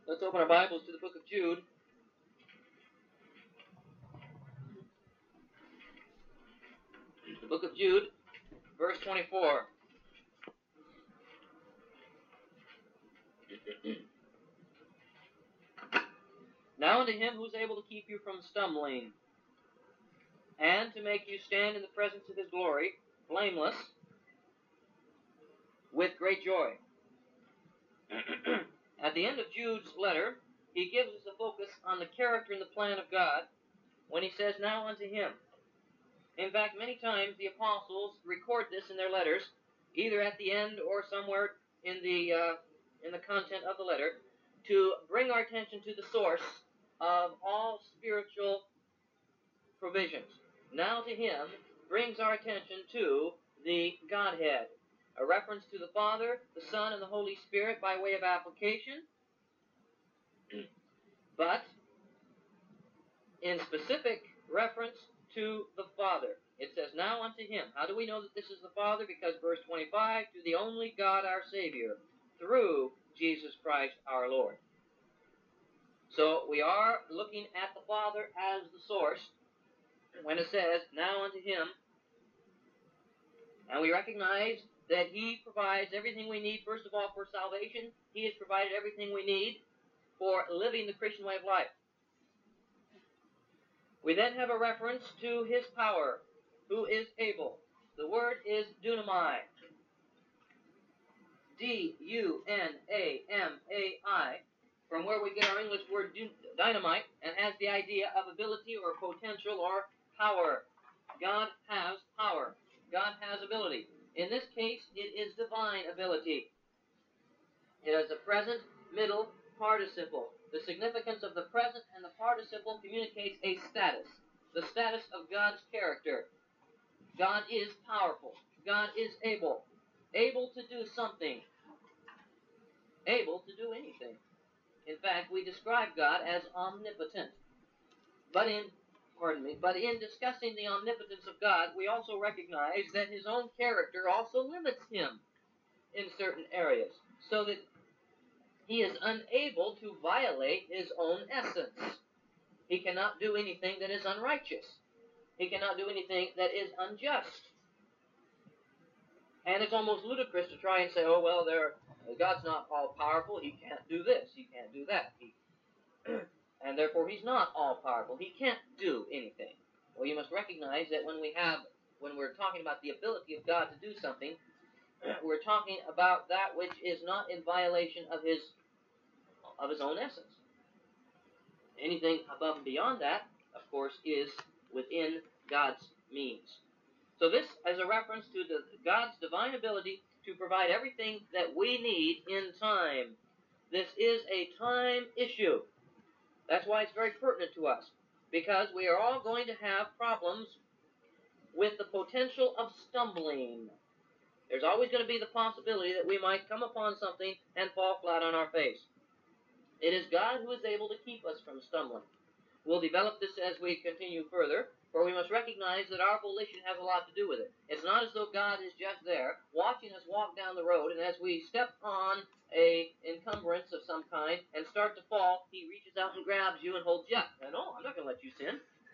Let's open our Bibles to the book of Jude. The book of Jude, verse 24. Now unto him who is able to keep you from stumbling, and to make you stand in the presence of his glory, blameless, with great joy. At the end of Jude's letter, he gives us a focus on the character and the plan of God when he says, now unto him. In fact, many times the apostles record this in their letters, either at the end or somewhere in the content of the letter, to bring our attention to the source of all spiritual provisions. Now to him brings our attention to the Godhead, a reference to the Father, the Son, and the Holy Spirit by way of application, but in specific reference to the Father. It says, now unto him. How do we know that this is the Father? Because verse 25, to the only God our Savior, through Jesus Christ our Lord. So we are looking at the Father as the source when it says, now unto him. And we recognize that he provides everything we need, first of all, for salvation. He has provided everything we need for living the Christian way of life. We then have a reference to his power, who is able. The word is dunamai. D-U-N-A-M-A-I, from where we get our English word dynamite, and has the idea of ability or potential or power. God has power. God has ability. In this case, it is divine ability. It is a present, middle, participle. The significance of the present and the participle communicates a status, the status of God's character. God is powerful. God is able. Able to do something. Able to do anything. In fact, we describe God as omnipotent. But in discussing the omnipotence of God, we also recognize that his own character also limits him in certain areas, so that he is unable to violate his own essence. He cannot do anything that is unrighteous. He cannot do anything that is unjust. And it's almost ludicrous to try and say, oh, well, God's not all-powerful. He can't do this. He can't do that. And therefore, he's not all-powerful. He can't do anything. Well, you must recognize that when we're talking about the ability of God to do something, we're talking about that which is not in violation of his own essence. Anything above and beyond that, of course, is within God's means. So this is a reference to God's divine ability to provide everything that we need in time. This is a time issue. That's why it's very pertinent to us, because we are all going to have problems with the potential of stumbling. There's always going to be the possibility that we might come upon something and fall flat on our face. It is God who is able to keep us from stumbling. We'll develop this as we continue further, for we must recognize that our volition has a lot to do with it. It's not as though God is just there, watching us walk down the road, and as we step on a encumbrance of some kind and start to fall, he reaches out and grabs you and holds you up. And no, I'm not going to let you sin.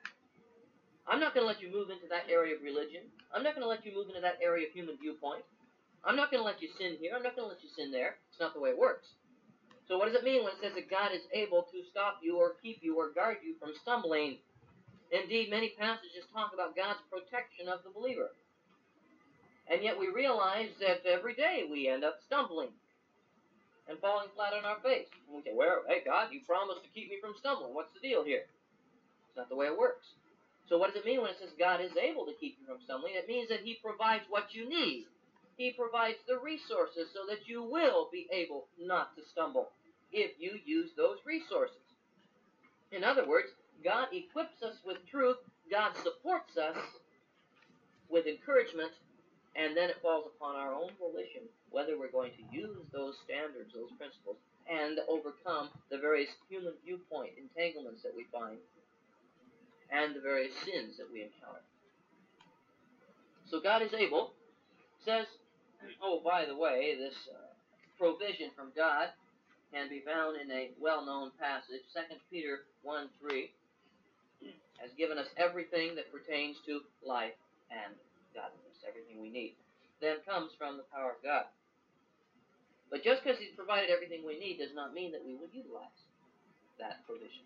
I'm not going to let you move into that area of religion. I'm not going to let you move into that area of human viewpoint. I'm not going to let you sin here. I'm not going to let you sin there. It's not the way it works. So what does it mean when it says that God is able to stop you or keep you or guard you from stumbling? Indeed, many passages talk about God's protection of the believer. And yet we realize that every day we end up stumbling and falling flat on our face. And we say, well, hey, God, you promised to keep me from stumbling. What's the deal here? It's not the way it works. So what does it mean when it says God is able to keep you from stumbling? It means that he provides what you need. He provides the resources so that you will be able not to stumble if you use those resources. In other words, God equips us with truth, God supports us with encouragement, and then it falls upon our own volition whether we're going to use those standards, those principles, and overcome the various human viewpoint entanglements that we find and the various sins that we encounter. So God is able. Says, oh, by the way, this provision from God can be found in a well-known passage. 2 Peter 1:3 has given us everything that pertains to life and godliness. Everything we need then comes from the power of God. But just because He's provided everything we need does not mean that we will utilize that provision.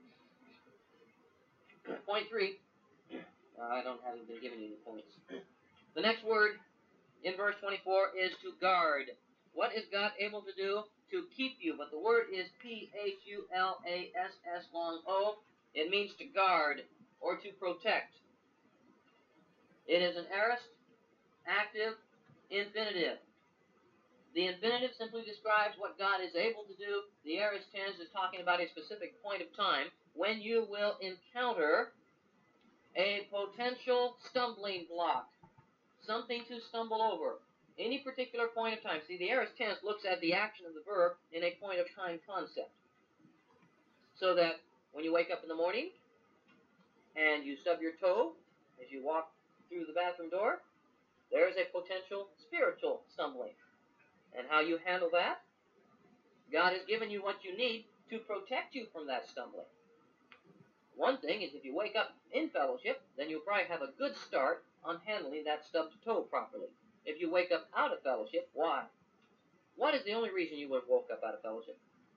Point 3. I haven't been giving you the points. The next word in verse 24 is to guard. What is God able to do? To keep you. But the word is P-H-U-L-A-S-S long O. It means to guard or to protect. It is an aorist, active, infinitive. The infinitive simply describes what God is able to do. The aorist tense is talking about a specific point of time when you will encounter a potential stumbling block, something to stumble over, any particular point of time. See, the aorist tense looks at the action of the verb in a point of time concept. So that when you wake up in the morning and you stub your toe as you walk through the bathroom door, there is a potential spiritual stumbling. And how you handle that? God has given you what you need to protect you from that stumbling. One thing is if you wake up in fellowship, then you'll probably have a good start on handling that stubbed toe properly. If you wake up out of fellowship, why? What is the only reason you would have woke up out of fellowship?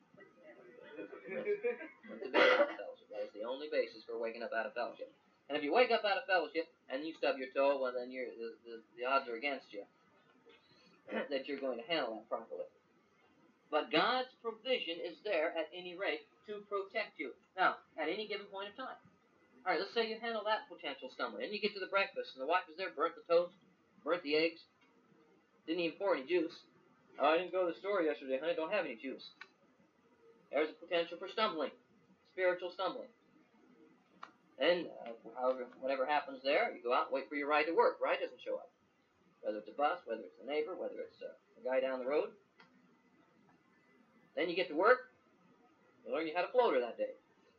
To be out of fellowship. That is the only basis for waking up out of fellowship. And if you wake up out of fellowship and you stub your toe, well then the odds are against you that you're going to handle that properly. But God's provision is there at any rate to protect you. Now, at any given point of time. All right, let's say you handle that potential stumbling. And you get to the breakfast, and the wife is there, burnt the toast, burnt the eggs, didn't even pour any juice. Oh, I didn't go to the store yesterday, honey, don't have any juice. There's a potential for stumbling, spiritual stumbling. And whatever happens there, you go out and wait for your ride to work. Ride doesn't show up. Whether it's a bus, whether it's a neighbor, whether it's a guy down the road. Then you get to work, you learn you had a floater that day.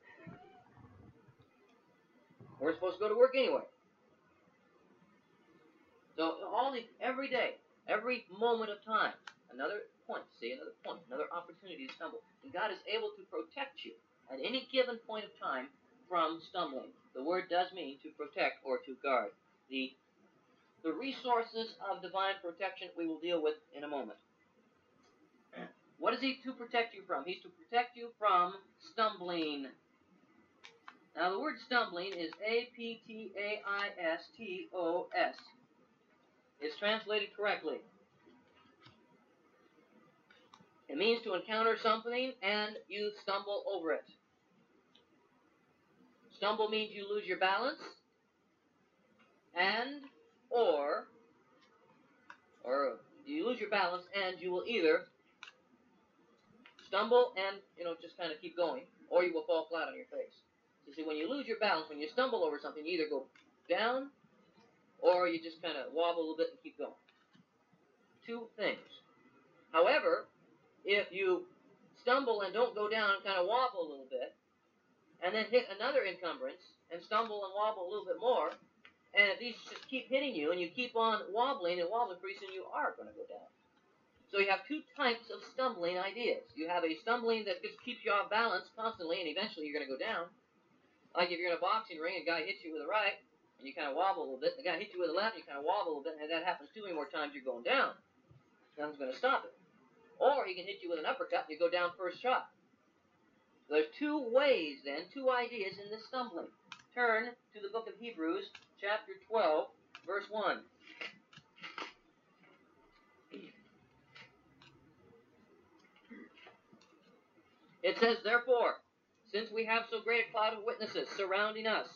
We're supposed to go to work anyway. So every day, every moment of time, another point, another opportunity to stumble. And God is able to protect you at any given point of time from stumbling. The word does mean to protect or to guard. The resources of divine protection we will deal with in a moment. What is He to protect you from? He's to protect you from stumbling. Now the word stumbling is A-P-T-A-I-S-T-O-S. It's translated correctly. It means to encounter something and you stumble over it. Stumble means you lose your balance or you lose your balance and you will either stumble and, just kind of keep going, or you will fall flat on your face. You see, when you lose your balance, when you stumble over something, you either go down or you just kind of wobble a little bit and keep going. Two things. However, if you stumble and don't go down and kind of wobble a little bit, and then hit another encumbrance and stumble and wobble a little bit more, and if these just keep hitting you and you keep on wobbling and wobbling, pretty soon you are going to go down. So you have two types of stumbling ideas. You have a stumbling that just keeps you off balance constantly, and eventually you're going to go down. Like if you're in a boxing ring and a guy hits you with a right, and you kind of wobble a little bit, and the guy hits you with a left, and you kind of wobble a little bit, and if that happens too many more times, you're going down. Nothing's going to stop it. Or he can hit you with an uppercut, and you go down first shot. There's two ways, then, two ideas in this stumbling. Turn to the book of Hebrews, chapter 12, verse 1. It says, therefore, since we have so great a cloud of witnesses surrounding us,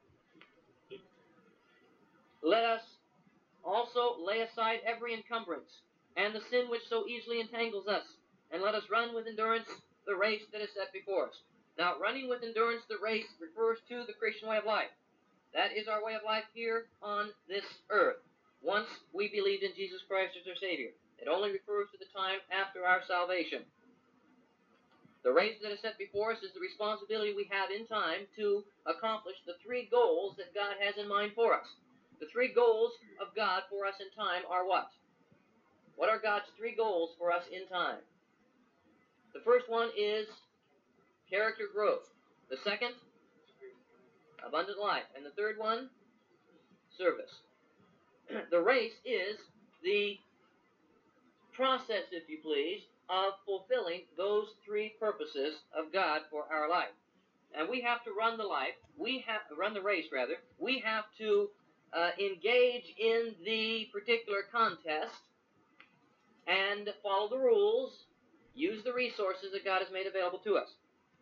let us also lay aside every encumbrance and the sin which so easily entangles us, and let us run with endurance the race that is set before us. Now, running with endurance the race refers to the Christian way of life. That is our way of life here on this earth. Once we believed in Jesus Christ as our Savior. It only refers to the time after our salvation. The race that is set before us is the responsibility we have in time to accomplish the three goals that God has in mind for us. The three goals of God for us in time are what? What are God's three goals for us in time? The first one is character growth. The second, abundant life. And the third one, service. The race is the process, if you please, of fulfilling those three purposes of God for our life. And we have to run the race. We have to engage in the particular contest and follow the rules, use the resources that God has made available to us.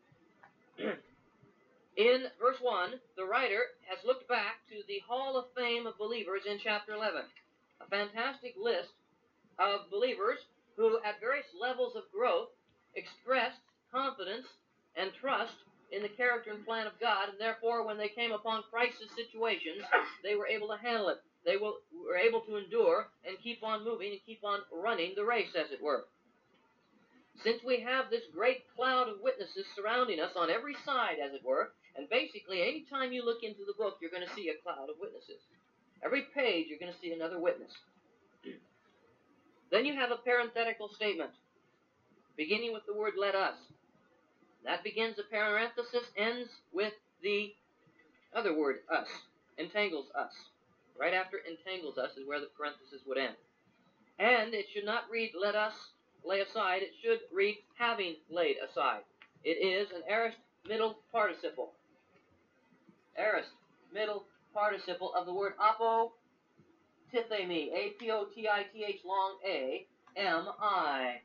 In verse 1, the writer has looked back to the Hall of Fame of believers in chapter 11, a fantastic list of believers who, at various levels of growth, expressed confidence and trust in the character and plan of God, and therefore, when they came upon crisis situations, they were able to handle it. They were able to endure and keep on moving and keep on running the race, as it were. Since we have this great cloud of witnesses surrounding us on every side, as it were, and basically, any time you look into the book, you're going to see a cloud of witnesses. Every page, you're going to see another witness. Then you have a parenthetical statement, beginning with the word let us. That begins a parenthesis, ends with the other word, us, entangles us. Right after entangles us is where the parenthesis would end. And it should not read let us lay aside, it should read having laid aside. It is an aorist middle participle. Aorist middle participle of the word apotithemi, A-P-O-T-I-T-H long A, M-I.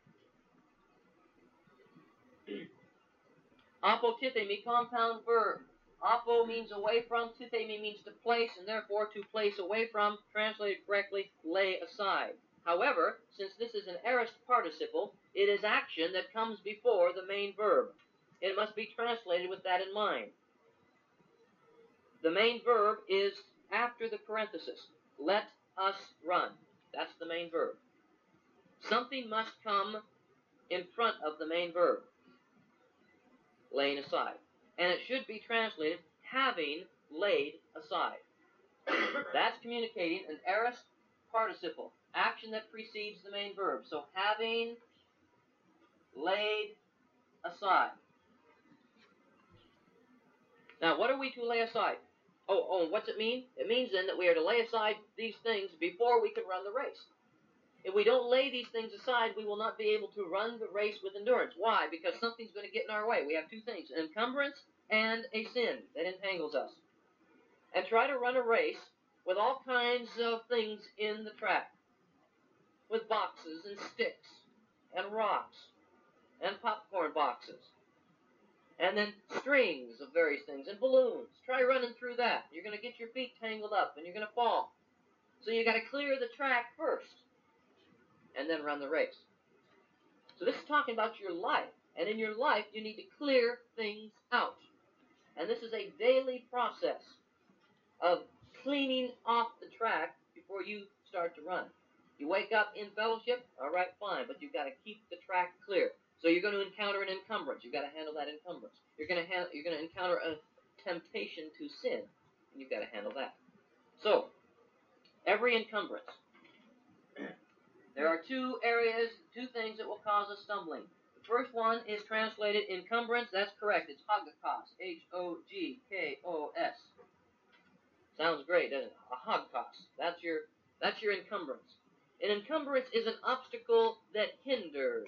Apotithemi, compound verb. Apo means away from, tithemi means to place, and therefore to place away from, translated correctly, lay aside. However, since this is an aorist participle, it is action that comes before the main verb. It must be translated with that in mind. The main verb is after the parenthesis. Let us run. That's the main verb. Something must come in front of the main verb, laying aside. And it should be translated, having laid aside. That's communicating an aorist participle, action that precedes the main verb. So, having laid aside. Now, what are we to lay aside? Oh, what's it mean? It means then that we are to lay aside these things before we can run the race. If we don't lay these things aside, we will not be able to run the race with endurance. Why? Because something's going to get in our way. We have two things, an encumbrance and a sin that entangles us. And try to run a race with all kinds of things in the track, with boxes and sticks and rocks and popcorn boxes, and then strings of various things and balloons. Try running through that. You're going to get your feet tangled up and you're going to fall. So you got to clear the track first and then run the race. So this is talking about your life. And in your life, you need to clear things out. And this is a daily process of cleaning off the track before you start to run. You wake up in fellowship, all right, fine, but you've got to keep the track clear. So you're going to encounter an encumbrance. You've got to handle that encumbrance. You're going to encounter a temptation to sin, and you've got to handle that. So, every encumbrance. There are two areas, two things that will cause us stumbling. The first one is translated encumbrance. That's correct. It's hogkos. H-O-G-K-O-S. Sounds great, doesn't it? A hogkos. That's your encumbrance. An encumbrance is an obstacle that hinders.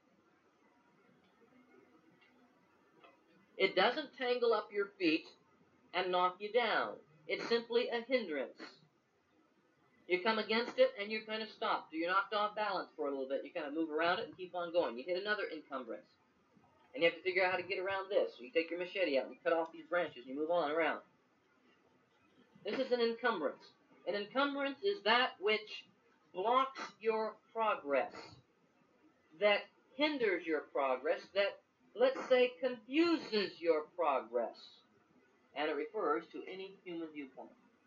It doesn't tangle up your feet and knock you down. It's simply a hindrance. You come against it and you kind of stop. So you're knocked off balance for a little bit. You kind of move around it and keep on going. You hit another encumbrance. And you have to figure out how to get around this. So you take your machete out and you cut off these branches and you move on around. This is an encumbrance. An encumbrance is that which blocks your progress, that hinders your progress, that, let's say, confuses your progress. And it refers to any human viewpoint.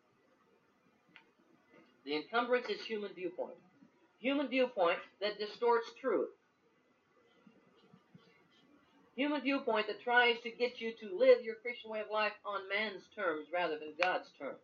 The encumbrance is human viewpoint. Human viewpoint that distorts truth. Human viewpoint that tries to get you to live your Christian way of life on man's terms rather than God's terms.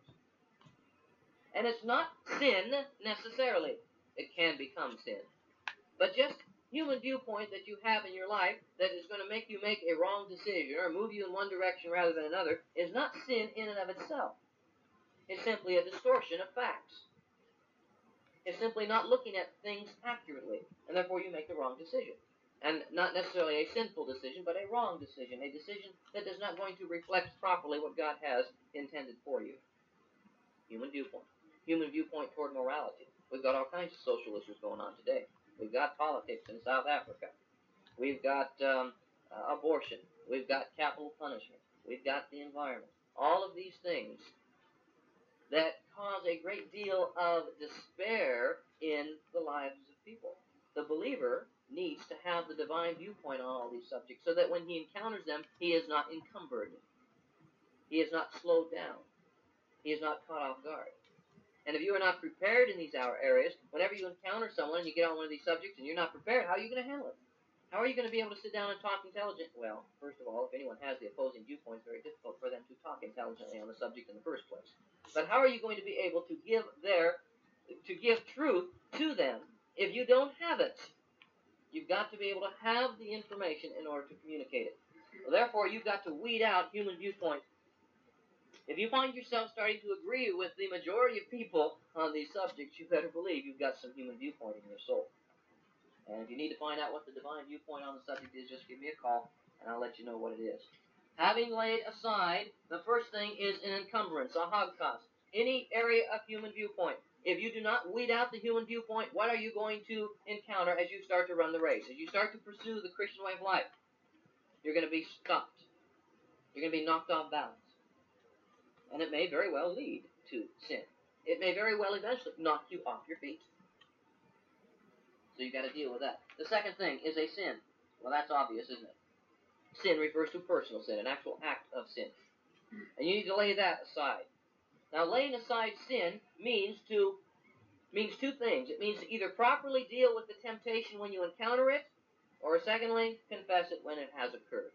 And it's not sin necessarily. It can become sin. But just human viewpoint that you have in your life that is going to make you make a wrong decision or move you in one direction rather than another is not sin in and of itself. It's simply a distortion of facts. It's simply not looking at things accurately, and therefore you make the wrong decision. And not necessarily a sinful decision, but a wrong decision, a decision that is not going to reflect properly what God has intended for you. Human viewpoint. Human viewpoint toward morality. We've got all kinds of social issues going on today. We've got politics in South Africa. We've got abortion. We've got capital punishment. We've got the environment. All of these things that cause a great deal of despair in the lives of people. The believer needs to have the divine viewpoint on all these subjects so that when he encounters them, he is not encumbered. He is not slowed down. He is not caught off guard. And if you are not prepared in these areas, whenever you encounter someone and you get on one of these subjects and you're not prepared, how are you going to handle it? How are you going to be able to sit down and talk intelligently? Well, first of all, if anyone has the opposing viewpoint, it's very difficult for them to talk intelligently on the subject in the first place. But how are you going to be able to give truth to them if you don't have it? You've got to be able to have the information in order to communicate it. Well, therefore, you've got to weed out human viewpoint. If you find yourself starting to agree with the majority of people on these subjects, you better believe you've got some human viewpoint in your soul. And if you need to find out what the divine viewpoint on the subject is, just give me a call, and I'll let you know what it is. Having laid aside, the first thing is an encumbrance, a hagkos, any area of human viewpoint. If you do not weed out the human viewpoint, what are you going to encounter as you start to run the race? As you start to pursue the Christian way of life, you're going to be stopped. You're going to be knocked off balance. And it may very well lead to sin. It may very well eventually knock you off your feet. So you've got to deal with that. The second thing is a sin. Well, that's obvious, isn't it? Sin refers to personal sin, an actual act of sin. And you need to lay that aside. Now, laying aside sin means two things. It means to either properly deal with the temptation when you encounter it, or secondly, confess it when it has occurred.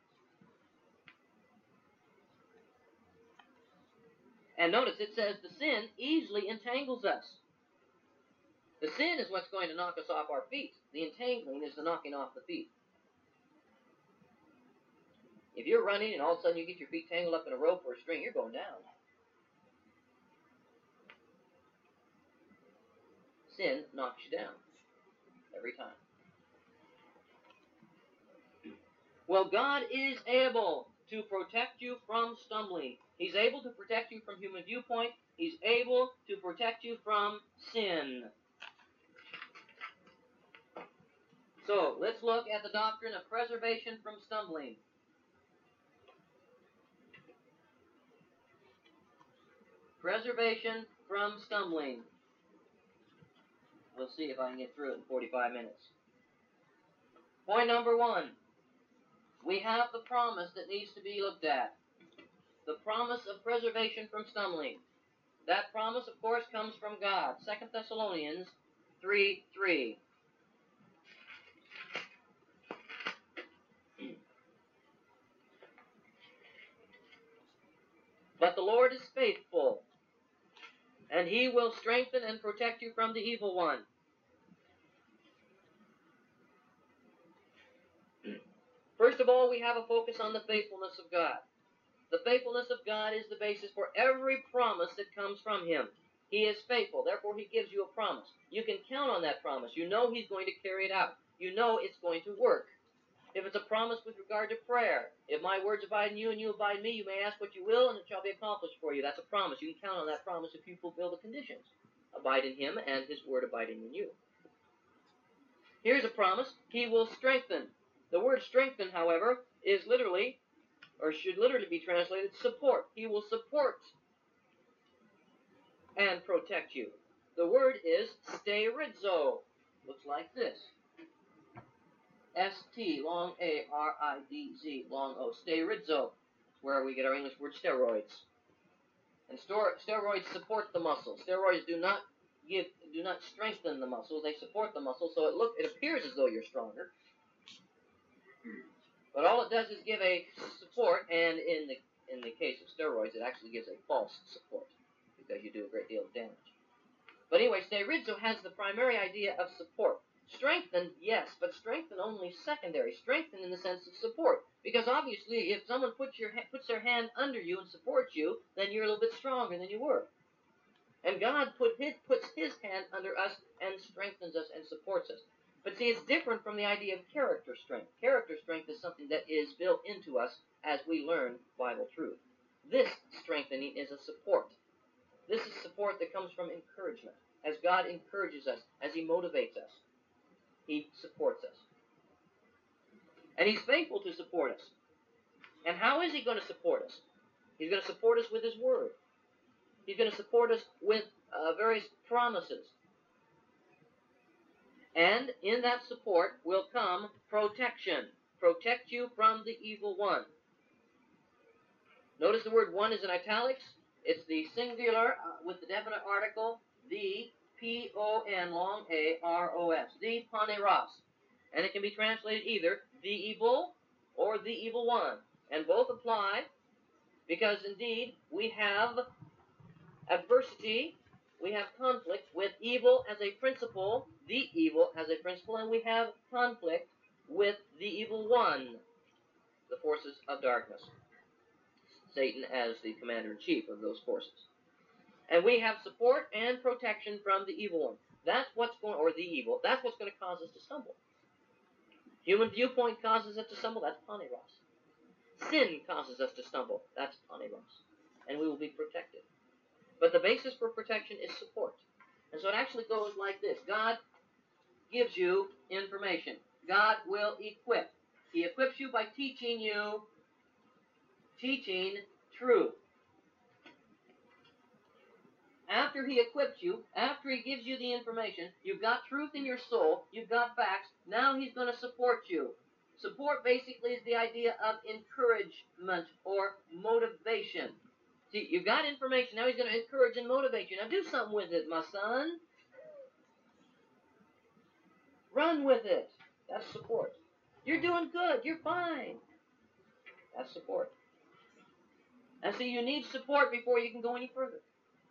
And notice it says the sin easily entangles us. The sin is what's going to knock us off our feet. The entangling is the knocking off the feet. If you're running and all of a sudden you get your feet tangled up in a rope or a string, you're going down. Sin knocks you down every time. Well, God is able to protect you from stumbling. He's able to protect you from human viewpoint. He's able to protect you from sin. So, let's look at the doctrine of preservation from stumbling. Preservation from stumbling. We'll see if I can get through it in 45 minutes. Point number 1. We have the promise that needs to be looked at. The promise of preservation from stumbling. That promise, of course, comes from God. 2 Thessalonians 3:3. But the Lord is faithful, and He will strengthen and protect you from the evil one. First of all, we have a focus on the faithfulness of God. The faithfulness of God is the basis for every promise that comes from Him. He is faithful, therefore He gives you a promise. You can count on that promise. You know He's going to carry it out. You know it's going to work. If it's a promise with regard to prayer, if my words abide in you and you abide in me, you may ask what you will and it shall be accomplished for you. That's a promise. You can count on that promise if you fulfill the conditions. Abide in Him and His word abiding in you. Here's a promise. He will strengthen. The word strengthen, however, is literally, or should literally be translated, support. He will support and protect you. The word is sterizo. Looks like this. S-T, long A-R-I-D-Z, long O, sterizo, where we get our English word steroids. And steroids support the muscle. Steroids do not strengthen the muscles, they support the muscle, so it appears as though you're stronger. But all it does is give a support, and in the case of steroids, it actually gives a false support, because you do a great deal of damage. But anyway, sterizo has the primary idea of support. Strengthen, yes, but strengthen only secondary. Strengthen in the sense of support. Because obviously, if someone puts their hand under you and supports you, then you're a little bit stronger than you were. And God puts his hand under us and strengthens us and supports us. But see, it's different from the idea of character strength. Character strength is something that is built into us as we learn Bible truth. This strengthening is a support. This is support that comes from encouragement. As God encourages us, as he motivates us, he supports us. And he's faithful to support us. And how is he going to support us? He's going to support us with his word. He's going to support us with various promises. And in that support will come protection. Protect you from the evil one. Notice the word one is in italics. It's the singular with the definite article, the P-O-N, long A-R-O-S, the paneros. And it can be translated either the evil or the evil one. And both apply because indeed we have adversity, we have conflict with evil as a principle, the evil as a principle, and we have conflict with the evil one, the forces of darkness. Satan as the commander-in-chief of those forces. And we have support and protection from the evil one. That's what's going, or the evil, that's what's going to cause us to stumble. Human viewpoint causes us to stumble, that's paneros. Sin causes us to stumble, that's paneros. And we will be protected. But the basis for protection is support. And so it actually goes like this. God gives you information. God will equip. He equips you by teaching truth. After he equips you, after he gives you the information, you've got truth in your soul, you've got facts, now he's going to support you. Support basically is the idea of encouragement or motivation. See, you've got information, now he's going to encourage and motivate you. Now do something with it, my son. Run with it. That's support. You're doing good, you're fine. That's support. And so you need support before you can go any further.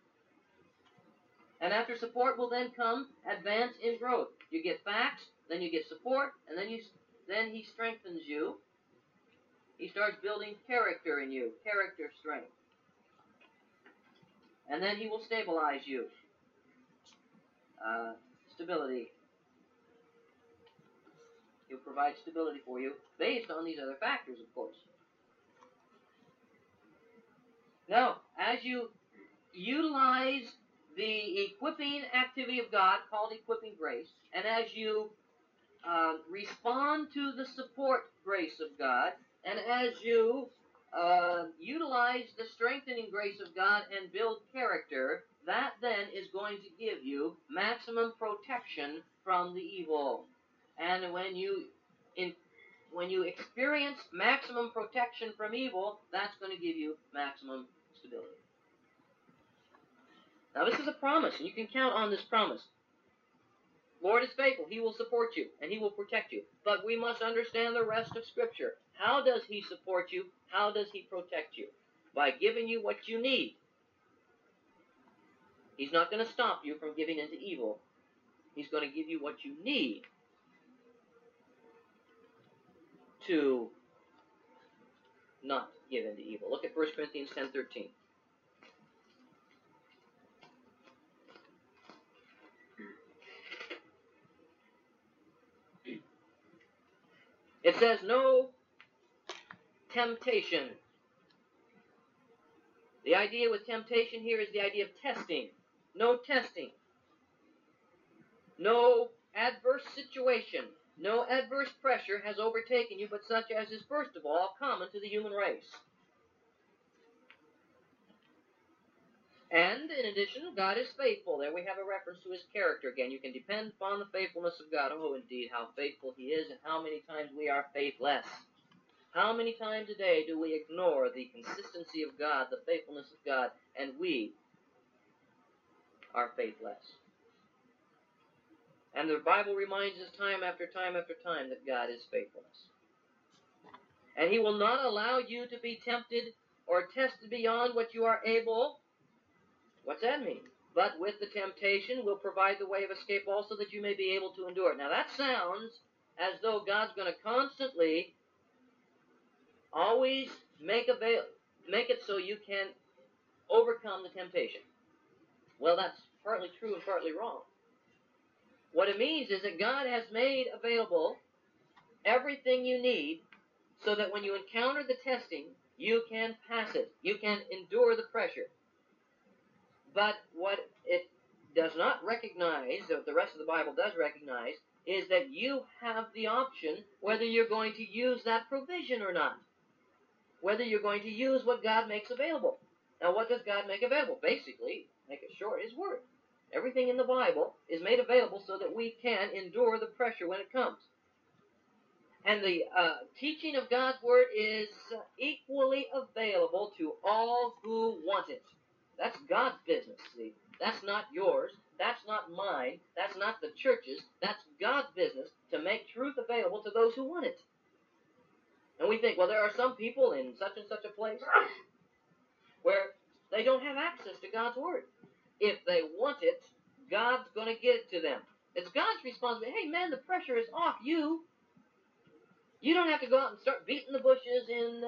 And after support will then come advance in growth. You get facts, then you get support, and then he strengthens you. He starts building character in you, character strength. And then he will stabilize you. Stability. He'll provide stability for you based on these other factors, of course. Now, as you utilize the equipping activity of God, called equipping grace, and as you respond to the support grace of God, and as you utilize the strengthening grace of God and build character, that then is going to give you maximum protection from the evil. And when you experience maximum protection from evil, that's going to give you maximum stability. Now this is a promise, and you can count on this promise. Lord is faithful. He will support you, and he will protect you. But we must understand the rest of Scripture. How does he support you? How does he protect you? By giving you what you need. He's not going to stop you from giving into evil. He's going to give you what you need to not give into evil. Look at 1 Corinthians 10:13. It says, no temptation. The idea with temptation here is the idea of testing. No testing. No adverse situation. No adverse pressure has overtaken you, but such as is first of all common to the human race. And, in addition, God is faithful. There we have a reference to his character again. You can depend upon the faithfulness of God. Oh, indeed, how faithful he is, and how many times we are faithless. How many times a day do we ignore the consistency of God, the faithfulness of God, and we are faithless. And the Bible reminds us time after time after time that God is faithfulness. And he will not allow you to be tempted or tested beyond what you are able. What's that mean? but with the temptation will provide the way of escape also that you may be able to endure it. Now that sounds as though God's going to constantly, always make it so you can overcome the temptation. Well, that's partly true and partly wrong. What it means is that God has made available everything you need so that when you encounter the testing, you can pass it. You can endure the pressure. But what it does not recognize, or the rest of the Bible does recognize, is that you have the option whether you're going to use that provision or not. Whether you're going to use what God makes available. Now, what does God make available? Basically, make it short, His Word. Everything in the Bible is made available so that we can endure the pressure when it comes. And the teaching of God's Word is equally available to all who want it. That's God's business, see. That's not yours. That's not mine. That's not the church's. That's God's business to make truth available to those who want it. And we think, well, there are some people in such and such a place where they don't have access to God's Word. If they want it, God's going to get it to them. It's God's responsibility. Hey, man, the pressure is off you. You don't have to go out and start beating the bushes in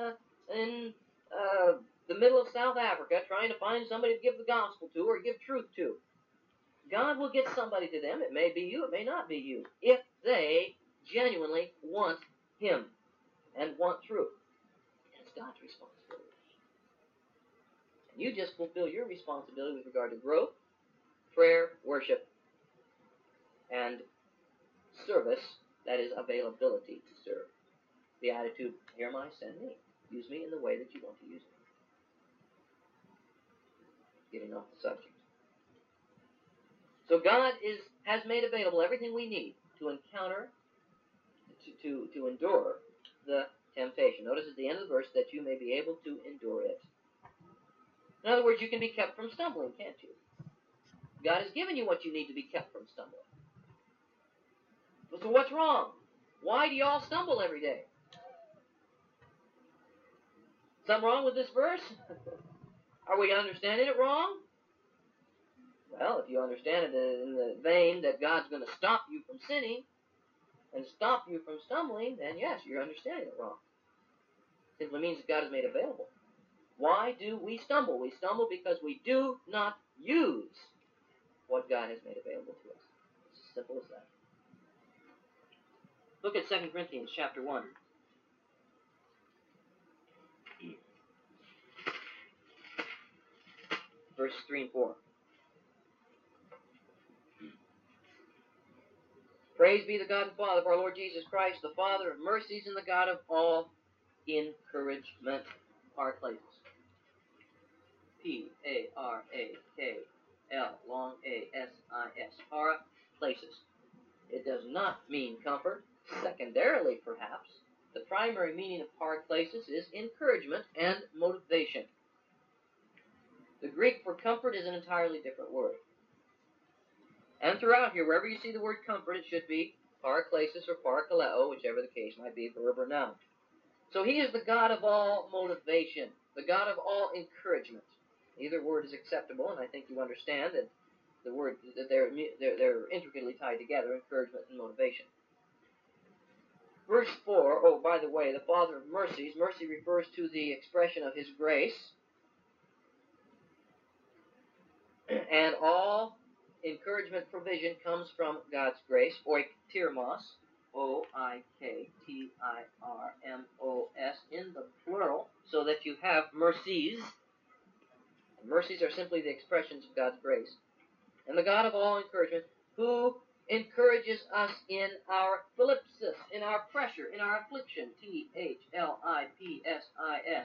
the middle of South Africa trying to find somebody to give the gospel to or give truth to. God will get somebody to them. It may be you, it may not be you, if they genuinely want Him and want truth. It's God's responsibility. And you just fulfill your responsibility with regard to growth, prayer, worship, and service, that is availability to serve. The attitude, here am I, send me. Use me in the way that you want to use me. Getting off the subject. So God has made available everything we need to encounter, to endure the temptation. Notice at the end of the verse that you may be able to endure it. In other words, you can be kept from stumbling, can't you? God has given you what you need to be kept from stumbling. So what's wrong? Why do you all stumble every day? Something wrong with this verse? Are we understanding it wrong? Well, if you understand it in the vein that God's going to stop you from sinning and stop you from stumbling, then yes, you're understanding it wrong. It simply means that God has made available. Why do we stumble? We stumble because we do not use what God has made available to us. It's as simple as that. Look at 2 Corinthians chapter 1. Verses 3 and 4. Praise be the God and Father of our Lord Jesus Christ, the Father of mercies and the God of all encouragement. Hard places. P-A-R-A-K-L, long A-S-I-S. Para places. It does not mean comfort. Secondarily, perhaps, the primary meaning of hard places is encouragement and motivation. The Greek for comfort is an entirely different word. And throughout here, wherever you see the word comfort, it should be paraklesis or parakaleo, whichever the case might be, verb or noun. So He is the God of all motivation, the God of all encouragement. Either word is acceptable, and I think you understand that the word that they're intricately tied together, encouragement and motivation. Verse 4, oh, by the way, the Father of mercies. Mercy refers to the expression of His grace. And all encouragement provision comes from God's grace, oiktirmos, O-I-K-T-I-R-M-O-S, in the plural, so that you have mercies. Mercies are simply the expressions of God's grace. And the God of all encouragement, who encourages us in our thlipsis, in our pressure, in our affliction, T-H-L-I-P-S-I-S,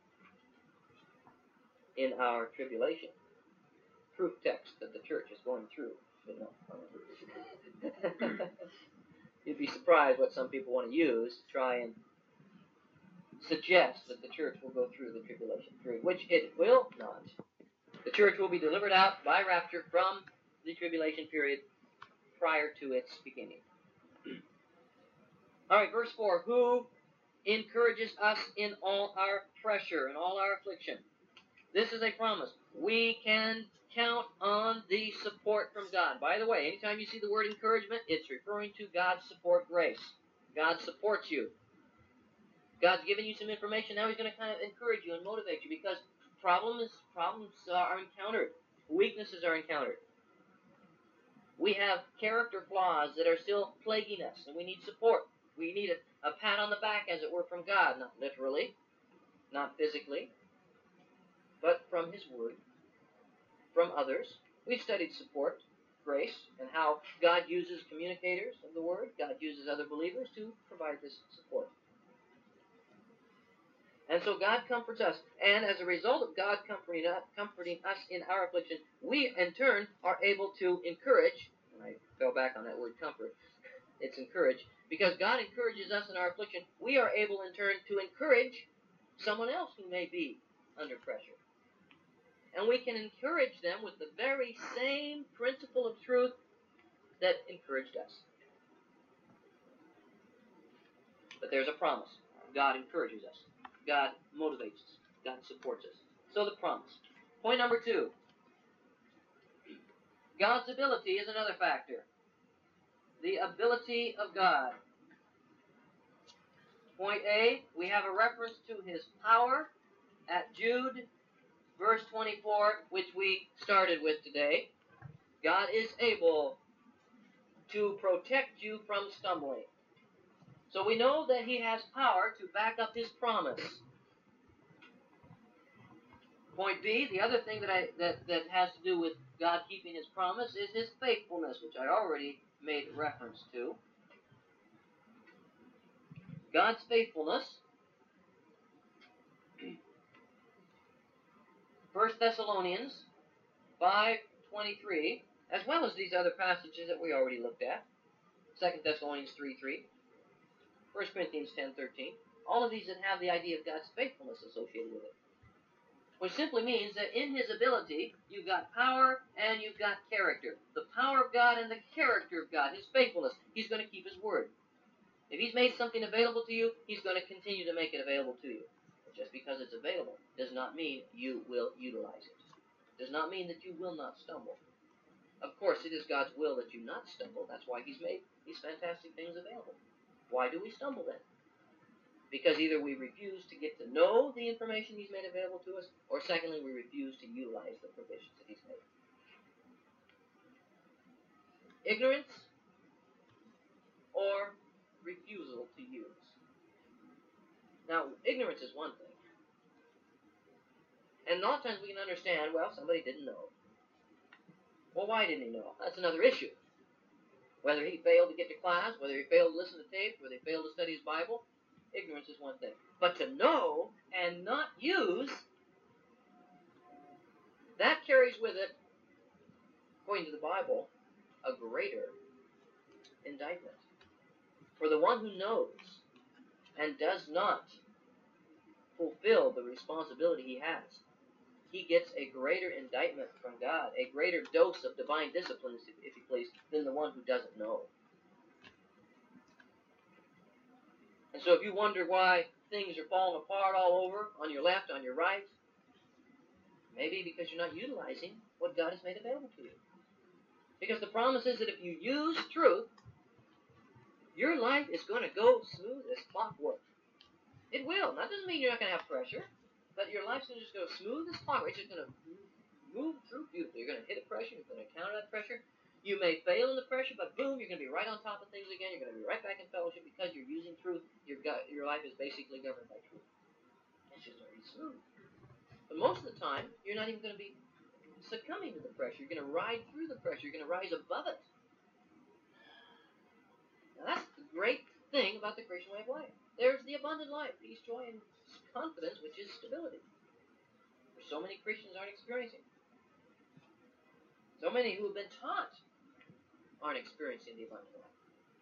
in our tribulation. Proof text that the church is going through. You'd be surprised what some people want to use to try and suggest that the church will go through the tribulation period, which it will not. The church will be delivered out by rapture from the tribulation period prior to its beginning. All right, verse 4, who encourages us in all our pressure, in all our affliction. This is a promise. We can count on the support from God. By the way, anytime you see the word encouragement, it's referring to God's support grace. God supports you. God's giving you some information. Now He's going to kind of encourage you and motivate you because problems are encountered. Weaknesses are encountered. We have character flaws that are still plaguing us, and we need support. We need a pat on the back, as it were, from God, not literally, not physically, but from His Word, from others. We've studied support, grace, and how God uses communicators of the Word. God uses other believers to provide this support. And so God comforts us. And as a result of God comforting us in our affliction, we in turn are able to encourage. And I fell back on that word comfort. It's encourage. Because God encourages us in our affliction, we are able in turn to encourage someone else who may be under pressure. And we can encourage them with the very same principle of truth that encouraged us. But there's a promise. God encourages us. God motivates us. God supports us. So the promise. Point number 2. God's ability is another factor. The ability of God. Point A, we have a reference to His power at Jude, verse 24, which we started with today. God is able to protect you from stumbling. So we know that He has power to back up His promise. Point B, the other thing that has to do with God keeping His promise is His faithfulness, which I already made reference to. God's faithfulness. 1 Thessalonians 5:23, as well as these other passages that we already looked at. 2 Thessalonians 3:3. 1 Corinthians 10:13, all of these that have the idea of God's faithfulness associated with it. Which simply means that in His ability, you've got power and you've got character. The power of God and the character of God, His faithfulness. He's going to keep His word. If He's made something available to you, He's going to continue to make it available to you. But just because it's available does not mean you will utilize it. Does not mean that you will not stumble. Of course, it is God's will that you not stumble. That's why He's made these fantastic things available. Why do we stumble then? Because either we refuse to get to know the information He's made available to us, or secondly, we refuse to utilize the provisions that He's made. Ignorance or refusal to use. Now, ignorance is one thing. And a lot of times we can understand, well, somebody didn't know. Well, why didn't he know? That's another issue. Whether he failed to get to class, whether he failed to listen to tapes, whether he failed to study his Bible, ignorance is one thing. But to know and not use, that carries with it, according to the Bible, a greater indictment. For the one who knows and does not fulfill the responsibility he has, he gets a greater indictment from God, a greater dose of divine discipline, if you please, than the one who doesn't know. And so if you wonder why things are falling apart all over, on your left, on your right, maybe because you're not utilizing what God has made available to you. Because the promise is that if you use truth, your life is going to go smooth as clockwork. It will. That doesn't mean you're not going to have pressure, but your life's going to just go smooth as clockwork. It's just going to move through beautifully. You're going to hit a pressure. You're going to counter that pressure. You may fail in the pressure, but boom, you're going to be right on top of things again. You're going to be right back in fellowship because you're using truth. Your life is basically governed by truth. It's just very smooth. But most of the time, you're not even going to be succumbing to the pressure. You're going to ride through the pressure. You're going to rise above it. Now, that's the great thing about the Christian way of life. There's the abundant life, peace, joy, and confidence, which is stability. Which so many Christians aren't experiencing. So many who have been taught aren't experiencing the abundant life.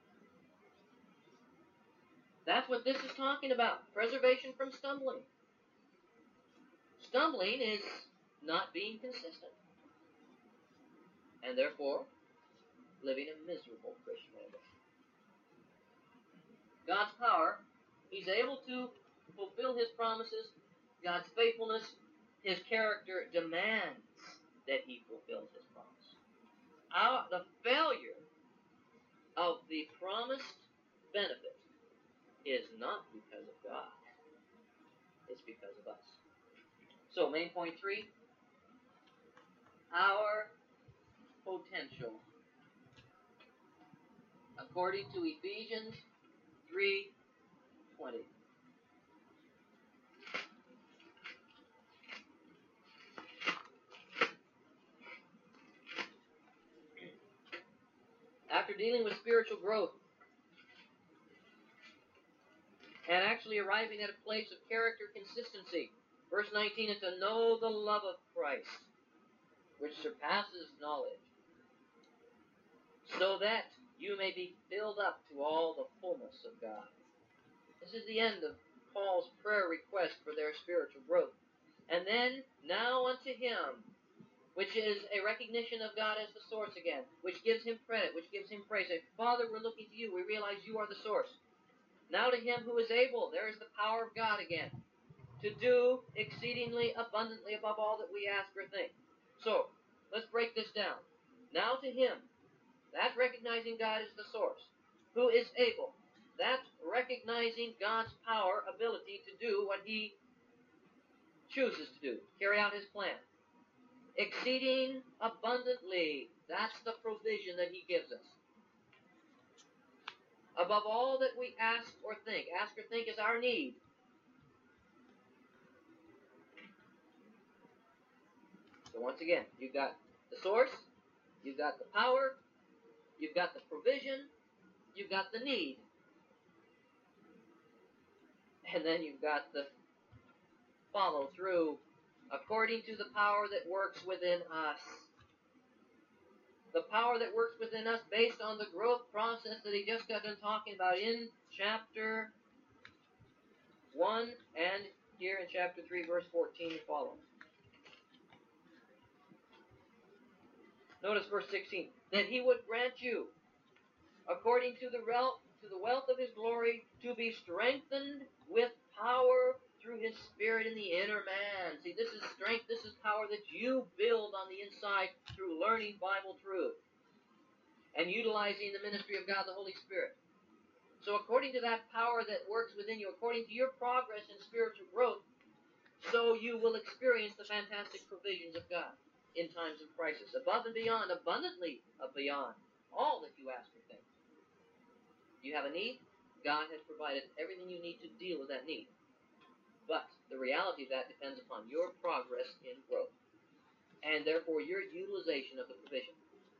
That's what this is talking about. Preservation from stumbling. Stumbling is not being consistent. And therefore, living a miserable Christian life. God's power, He's able to fulfill His promises. God's faithfulness, His character demands that he fulfills his promise. The failure of the promised benefit is not because of God. It's because of us. So, main point 3, our potential. According to Ephesians 3:20. After dealing with spiritual growth and actually arriving at a place of character consistency, verse 19 is to know the love of Christ, which surpasses knowledge, so that you may be filled up to all the fullness of God. This is the end of Paul's prayer request for their spiritual growth. And then, now unto him, which is a recognition of God as the source again, which gives him credit, which gives him praise. Say, Father, we're looking to you. We realize you are the source. Now to him who is able, there is the power of God again, to do exceedingly abundantly above all that we ask or think. So, let's break this down. Now to him, that's recognizing God as the source, who is able. That's recognizing God's power, ability to do what he chooses to do, carry out his plan. Exceeding abundantly, that's the provision that he gives us. Above all that we ask or think. Ask or think is our need. So once again, you've got the source, you've got the power, you've got the provision, you've got the need. And then you've got the follow through according to the power that works within us. The power that works within us based on the growth process that he just got done talking about in chapter 1 and here in chapter 3, verse 14 and following. Notice verse 16. That he would grant you, according to the wealth of his glory, to be strengthened with power through his Spirit in the inner man. See, this is strength, this is power that you build on the inside through learning Bible truth and utilizing the ministry of God, the Holy Spirit. So according to that power that works within you, according to your progress in spiritual growth, so you will experience the fantastic provisions of God in times of crisis, above and beyond, abundantly beyond all that you ask or think. You have a need, God has provided everything you need to deal with that need. But the reality of that depends upon your progress in growth, and therefore your utilization of the provision.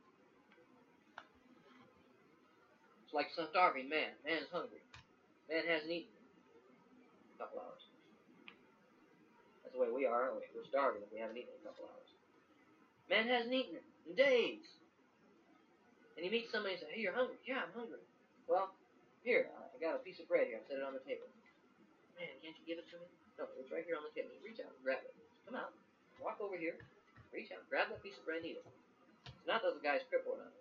It's like a starving man. Man is hungry. Man hasn't eaten in a couple hours. That's the way we are, aren't we? We're starving if we haven't eaten in a couple hours. Man hasn't eaten in days. And you meet somebody and say, hey, you're hungry? Yeah, I'm hungry. Well, here, I got a piece of bread here. I'll set it on the table. Man, can't you give it to me? No, it's right here on the table. Just reach out and grab it. Come out. Walk over here. Reach out. Grab that piece of bread and eat it. It's not that the guy's crippled on it.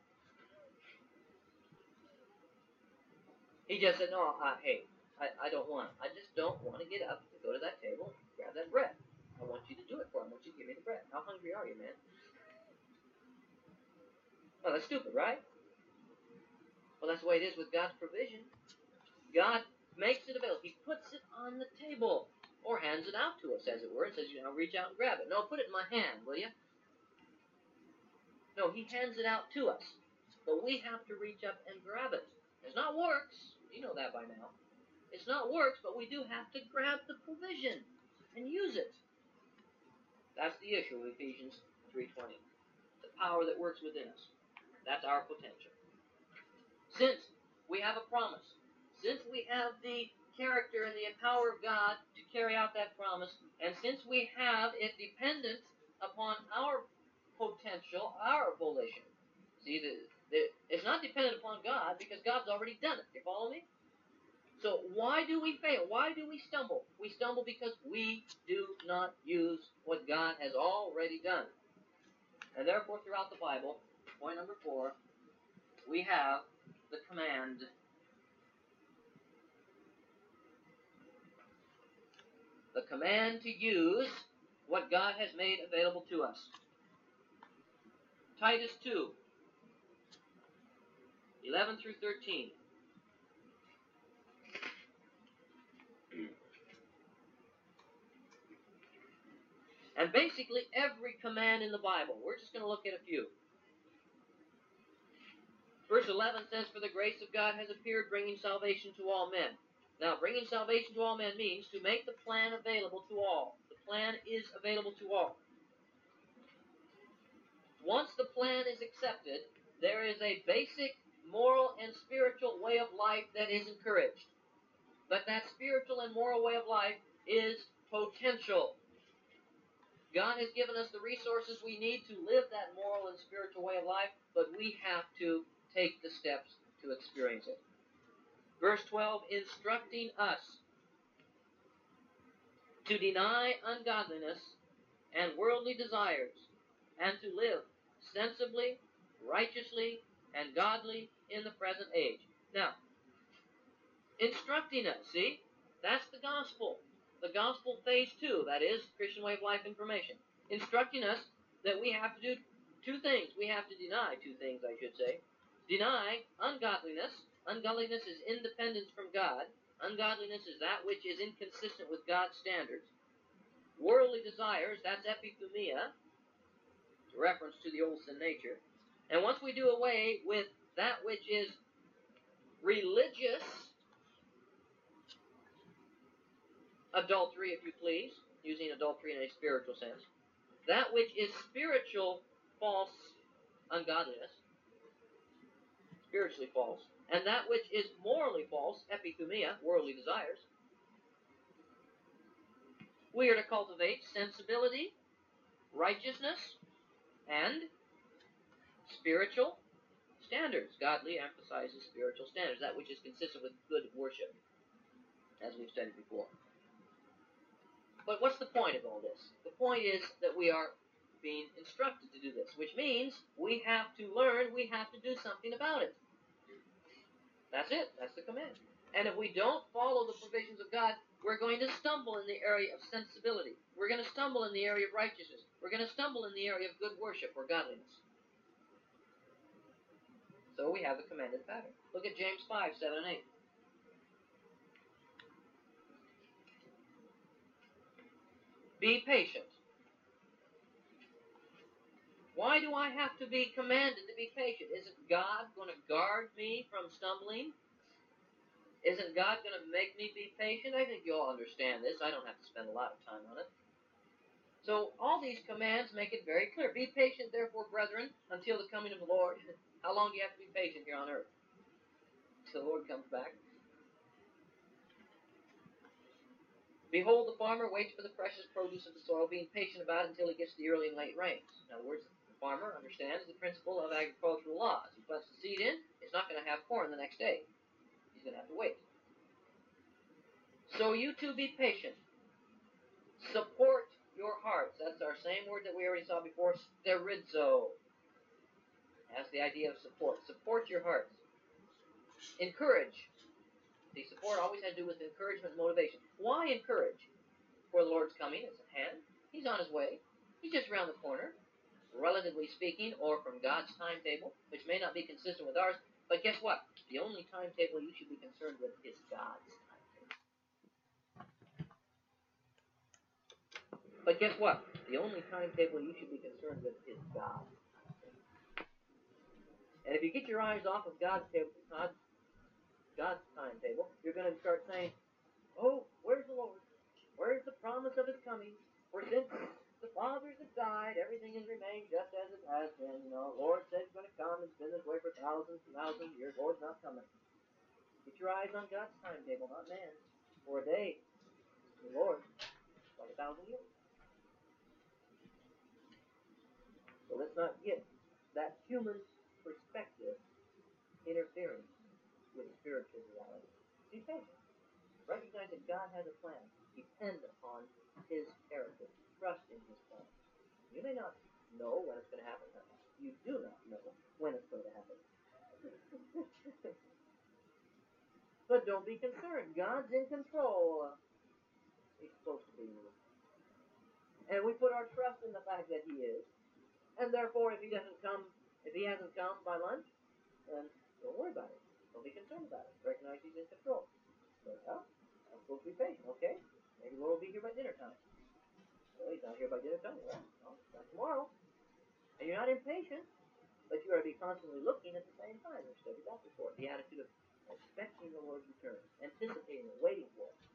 He just said, no, hey, I don't want it. I just don't want to get up and go to that table and grab that bread. I want you to do it for me. I want you to give me the bread. How hungry are you, man? Well, that's stupid, right? Well, that's the way it is with God's provision. God makes it available. He puts it on the table. Or hands it out to us, as it were, and says, reach out and grab it. No, put it in my hand, will you? No, he hands it out to us. But we have to reach up and grab it. It's not works. You know that by now. It's not works, but we do have to grab the provision and use it. That's the issue of Ephesians 3:20. The power that works within us. That's our potential. Since we have a promise, since we have the character and the power of God to carry out that promise, and since we have it dependent upon our potential, our volition. See, it's not dependent upon God because God's already done it. You follow me? So why do we fail? Why do we stumble? We stumble because we do not use what God has already done. And therefore, throughout the Bible, point number 4, we have the command. The command to use what God has made available to us. Titus 2, 11 through 13. And basically every command in the Bible. We're just going to look at a few. Verse 11 says, "For the grace of God has appeared, bringing salvation to all men." Now, bringing salvation to all men means to make the plan available to all. The plan is available to all. Once the plan is accepted, there is a basic moral and spiritual way of life that is encouraged. But that spiritual and moral way of life is potential. God has given us the resources we need to live that moral and spiritual way of life, but we have to take the steps to experience it. Verse 12, instructing us to deny ungodliness and worldly desires, and to live sensibly, righteously, and godly in the present age. Now, instructing us, see, that's the gospel. The gospel phase 2, that is Christian way of life information. Instructing us that we have to do two things. We have to deny two things, I should say. Deny ungodliness. Ungodliness is independence from God. Ungodliness is that which is inconsistent with God's standards. Worldly desires, that's epithumia, reference to the old sin nature. And once we do away with that which is religious, adultery, if you please, using adultery in a spiritual sense, that which is spiritual false ungodliness, spiritually false, and that which is morally false, epithumia, worldly desires, we are to cultivate sensibility, righteousness, and spiritual standards. Godly emphasizes spiritual standards, that which is consistent with good worship, as we've studied before. But what's the point of all this? The point is that we are being instructed to do this, which means we have to learn, we have to do something about it. That's it. That's the command. And if we don't follow the provisions of God, we're going to stumble in the area of sensibility. We're going to stumble in the area of righteousness. We're going to stumble in the area of good worship or godliness. So we have the commanded pattern. Look at James 5, 7 and 8. Be patient. Why do I have to be commanded to be patient? Isn't God going to guard me from stumbling? Isn't God going to make me be patient? I think you all understand this. I don't have to spend a lot of time on it. So all these commands make it very clear. Be patient, therefore, brethren, until the coming of the Lord. How long do you have to be patient here on earth? Till the Lord comes back. Behold, the farmer waits for the precious produce of the soil, being patient about it until he gets the early and late rains. In other words, the farmer understands the principle of agricultural laws. He puts the seed in, it's not going to have corn the next day. He's going to have to wait. So you too be patient. Support your hearts. That's our same word that we already saw before, sterizo. That's the idea of support. Support your hearts. Encourage. See, support always had to do with encouragement and motivation. Why encourage? For the Lord's coming is at hand. He's on his way. He's just around the corner, relatively speaking, or from God's timetable, which may not be consistent with ours. But guess what? The only timetable you should be concerned with is God's timetable. But guess what? The only timetable you should be concerned with is God's timetable. And if you get your eyes off of God's timetable, you're going to start saying, oh, where's the Lord? Where's the promise of his coming? For since the fathers have died, everything has remained just as it has been. You know, the Lord said he's going to come. It's been this way for thousands and thousands of years. The Lord's not coming. Get your eyes on God's timetable, not man's. For a day, the Lord, like 1,000 years. So let's not get that human perspective interfering with spiritual reality. Be patient. Recognize that God has a plan. Depend upon his character. Trust in his plan. You may not know when it's going to happen. You do not know when it's going to happen. But don't be concerned. God's in control. He's supposed to be. And we put our trust in the fact that he is. And therefore, if he hasn't come by lunch, then don't worry about it. Don't be concerned about it. Recognize he's in control. But, well, I'm supposed to be patient. Okay, maybe Lord will be here by dinner time. Well, he's not here by dinner time. Well, not tomorrow. And you're not impatient, but you are to be constantly looking at the same time. We've studied that before. The attitude of expecting the Lord's return, anticipating it, waiting for it.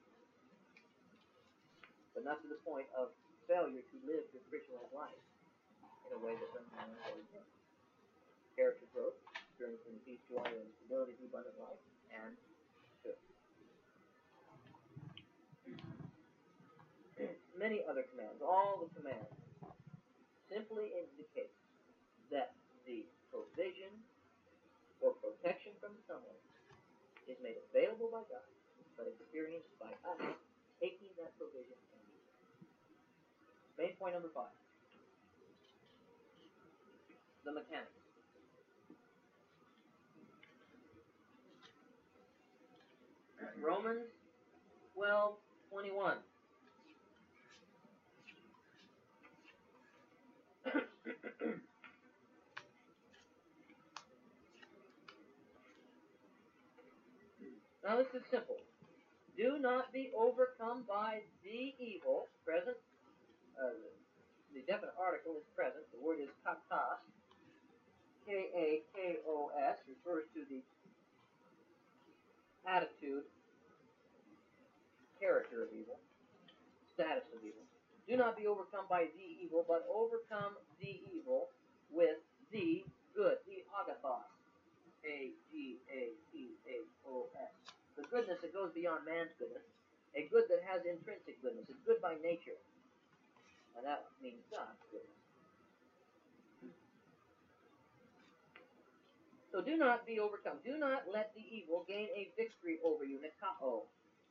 But not to the point of failure to live your Christian life in a way that brings you glory to Him. Character growth, experiencing peace, joy, and stability through abundant life, and good. Many other commands, all the commands, simply indicate that the provision or protection from someone is made available by God, but experienced by us taking that provision and using it. Main point number 5. The mechanics. Romans 12:21. Now this is simple. Do not be overcome by the evil. Present. The definite article is present. The word is kakos. K-A-K-O-S. Refers to the attitude, character of evil, status of evil. Do not be overcome by the evil, but overcome the evil with the good. The agathos. A-G-A-T-H-O-S. The goodness that goes beyond man's goodness. A good that has intrinsic goodness. It's good by nature. And that means God's goodness. So do not be overcome. Do not let the evil gain a victory over you. Nikao.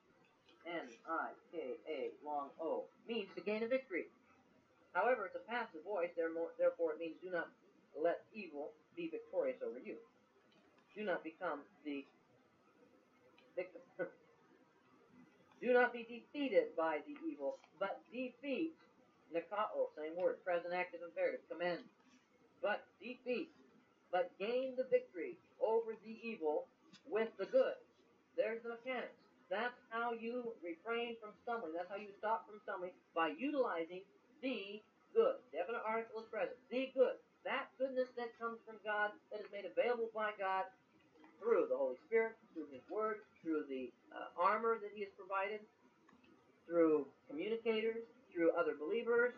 N-I-K-A, long O. Means to gain a victory. However, it's a passive voice. Therefore, it means do not let evil be victorious over you. Do not become the victim. Do not be defeated by the evil, but defeat. Nikao, same word, present active imperative, command. But defeat, but gain the victory over the evil with the good. There's the mechanics. That's how you refrain from stumbling. That's how you stop from stumbling, by utilizing the good. Definite article is present. The good. That goodness that comes from God, that is made available by God through the Holy Spirit, through His Word, through the armor that He has provided, through communicators, through other believers.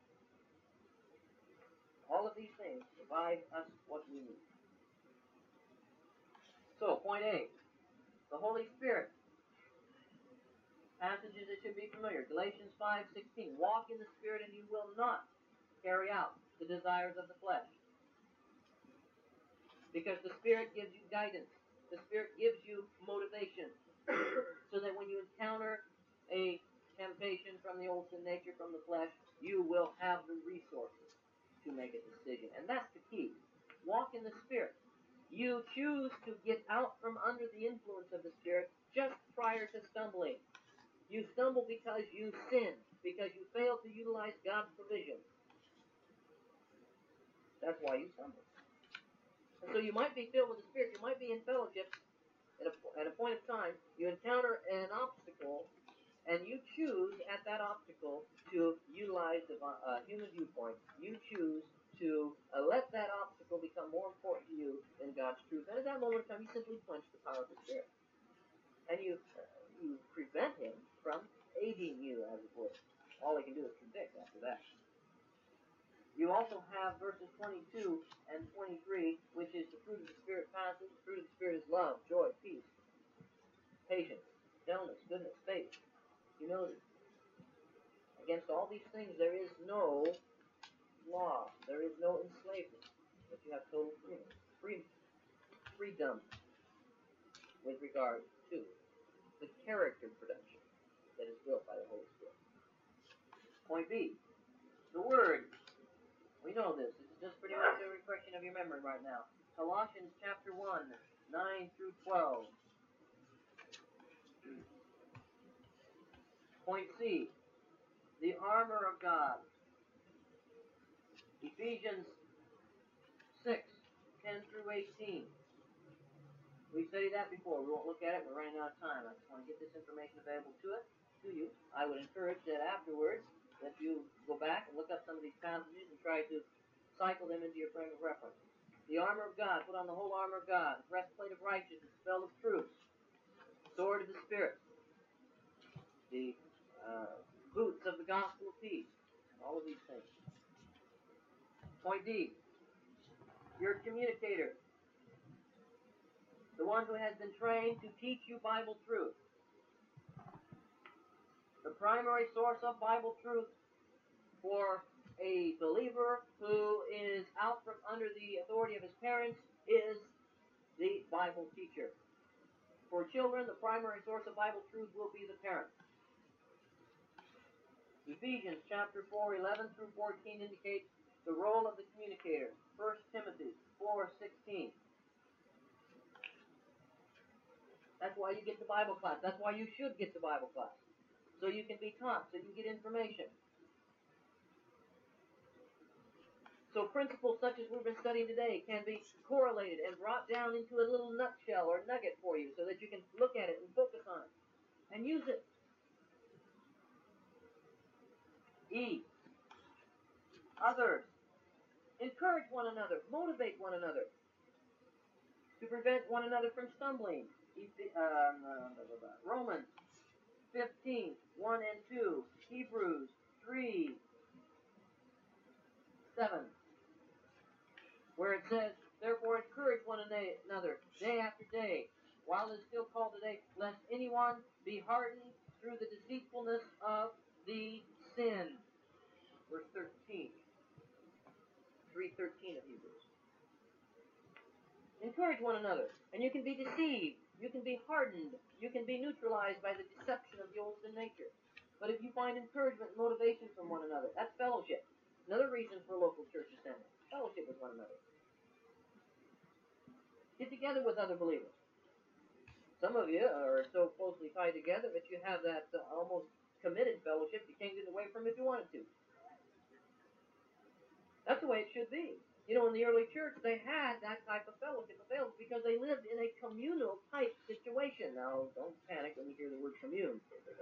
All of these things provide us what we need. So, point A, the Holy Spirit. Passages that should be familiar. Galatians 5:16. Walk in the Spirit and you will not carry out the desires of the flesh. Because the Spirit gives you guidance. The Spirit gives you motivation. So that when you encounter a temptation from the old sin nature, from the flesh, you will have the resources to make a decision. And that's the key. Walk in the Spirit. You choose to get out from under the influence of the Spirit just prior to stumbling. You stumble because you sin, because you fail to utilize God's provision. That's why you stumble. And so you might be filled with the Spirit, you might be in fellowship at a point of time, you encounter an obstacle, and you choose at that obstacle to utilize the human viewpoint. You choose to let that obstacle become more important to you than God's truth. And at that moment of time, you simply quench the power of the Spirit. And you prevent Him from aiding you, as it were. All He can do is convict after that. You also have verses 22 and 23, which is the fruit of the Spirit passage. The fruit of the Spirit is love, joy, peace, patience, gentleness, goodness, faith, humility. Against all these things there is no law. There is no enslavement. But you have total freedom with regard to the character production that is built by the Holy Spirit. Point B, the Word. We know this. This is just pretty much a reflection of your memory right now. Colossians chapter 1, 9 through 12. Point C, the armor of God. Ephesians through 18. We've studied that before. We won't look at it. We're running out of time. I just want to get this information available to you. I would encourage that afterwards that you go back and look up some of these passages and try to cycle them into your frame of reference. The armor of God. Put on the whole armor of God. The breastplate of righteousness. The belt of truth. Sword of the Spirit. The boots of the gospel of peace. All of these things. Point D. Your communicator. The one who has been trained to teach you Bible truth. The primary source of Bible truth for a believer who is out from under the authority of his parents is the Bible teacher. For children, the primary source of Bible truth will be the parent. Ephesians chapter 4, 11 through 14 indicates the role of the communicator. 1 Timothy 4:16. That's why you get the Bible class. That's why you should get the Bible class. So you can be taught, so you can get information. So principles such as we've been studying today can be correlated and brought down into a little nutshell or nugget for you so that you can look at it and focus on it and use it. E. Others. Encourage one another. Motivate one another. To prevent one another from stumbling. Romans 15, 1 and 2. Hebrews 3, 7. Where it says, therefore encourage one another day after day, while it is still called today, lest anyone be hardened through the deceitfulness of the sin. Verse 13. 3:13 of Hebrews. Encourage one another. And you can be deceived. You can be hardened. You can be neutralized by the deception of the old sin nature. But if you find encouragement and motivation from one another, that's fellowship. Another reason for local church assembly. Fellowship with one another. Get together with other believers. Some of you are so closely tied together that you have that almost committed fellowship you can't get away from if you wanted to. That's the way it should be. You know, in the early church, they had that type of fellowship available because they lived in a communal type situation. Now, don't panic when you hear the word commune.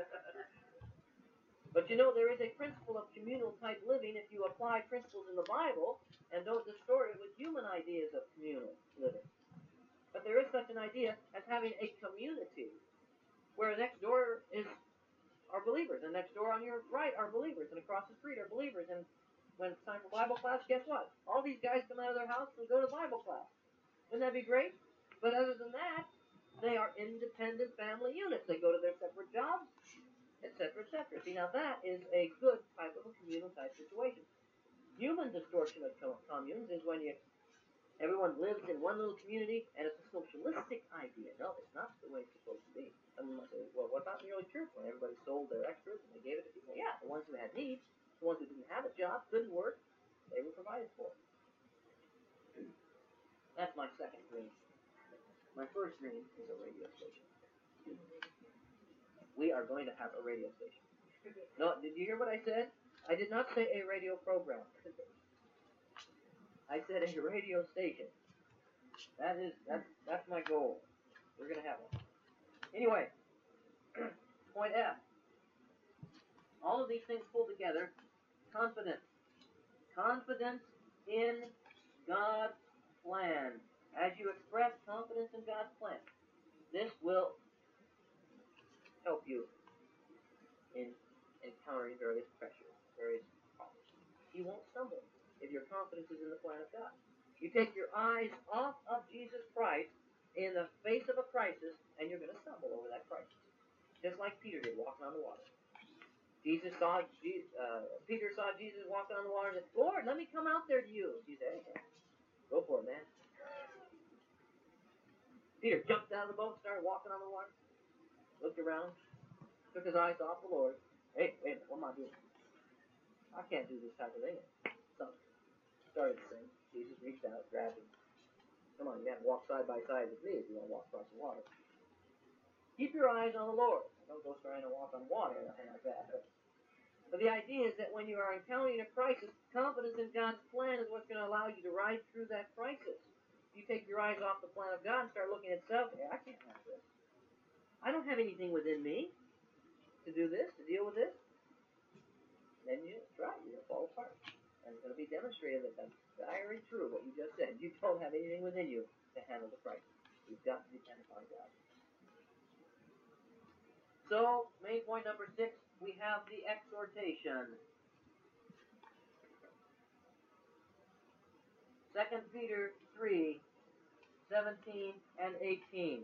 But you know, there is a principle of communal type living if you apply principles in the Bible and don't distort it with human ideas of communal living. But there is such an idea as having a community where next door are believers, and next door on your right are believers, and across the street are believers, and when it's time for Bible class, guess what? All these guys come out of their house and go to Bible class. Wouldn't that be great? But other than that, they are independent family units. They go to their separate jobs, etc., etc. See, now that is a good type of a communal type situation. Human distortion of communes is when everyone lives in one little community and it's a socialistic idea. No, it's not the way it's supposed to be. Someone might say, well, what about the early church when everybody sold their extras and they gave it to people? Yeah, the ones who had needs. The ones who didn't have a job, couldn't work, they were provided for. That's my second dream. My first dream is a radio station. We are going to have a radio station. No, did you hear what I said? I did not say a radio program. I said a radio station. That's my goal. We're going to have one. Anyway, point F. All of these things pulled together. Confidence. Confidence in God's plan. As you express confidence in God's plan, this will help you in encountering various pressures, various problems. You won't stumble if your confidence is in the plan of God. You take your eyes off of Jesus Christ in the face of a crisis, and you're going to stumble over that crisis. Just like Peter did walking on the water. Peter saw Jesus walking on the water and said, Lord, let me come out there to you. Jesus said, hey, go for it, man. Peter jumped out of the boat, started walking on the water, looked around, took his eyes off the Lord. Hey, wait a minute, what am I doing? I can't do this type of thing. So, started to sing. Jesus reached out, grabbed him. Come on, you have to walk side by side with me if you want to walk across the water. Keep your eyes on the Lord. Don't go trying to walk on water or anything like that. But the idea is that when you are encountering a crisis, confidence in God's plan is what's going to allow you to ride through that crisis. you take your eyes off the plan of God and start looking at self, hey, I can't have this. I don't have anything within me to do this, to deal with this. Then you're going to fall apart. And it's going to be demonstrated that that's very true, what you just said. You don't have anything within you to handle the crisis. You've got to depend upon God. So, main point number 6, we have the exhortation. 2 Peter 3, 17 and 18.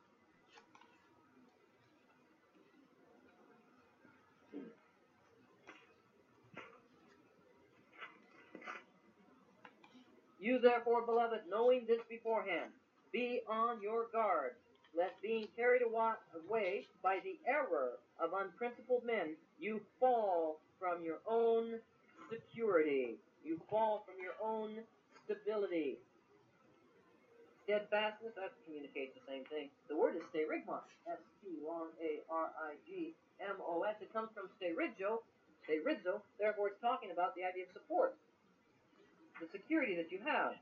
You therefore, beloved, knowing this beforehand, be on your guard, lest being carried away by the error of unprincipled men, you fall from your own security. You fall from your own stability. Steadfastness, that communicates the same thing. The word is sterigmos, S-T-A-R-I-G-M-O-S. It comes from sterizo, therefore it's talking about the idea of support, the security that you have.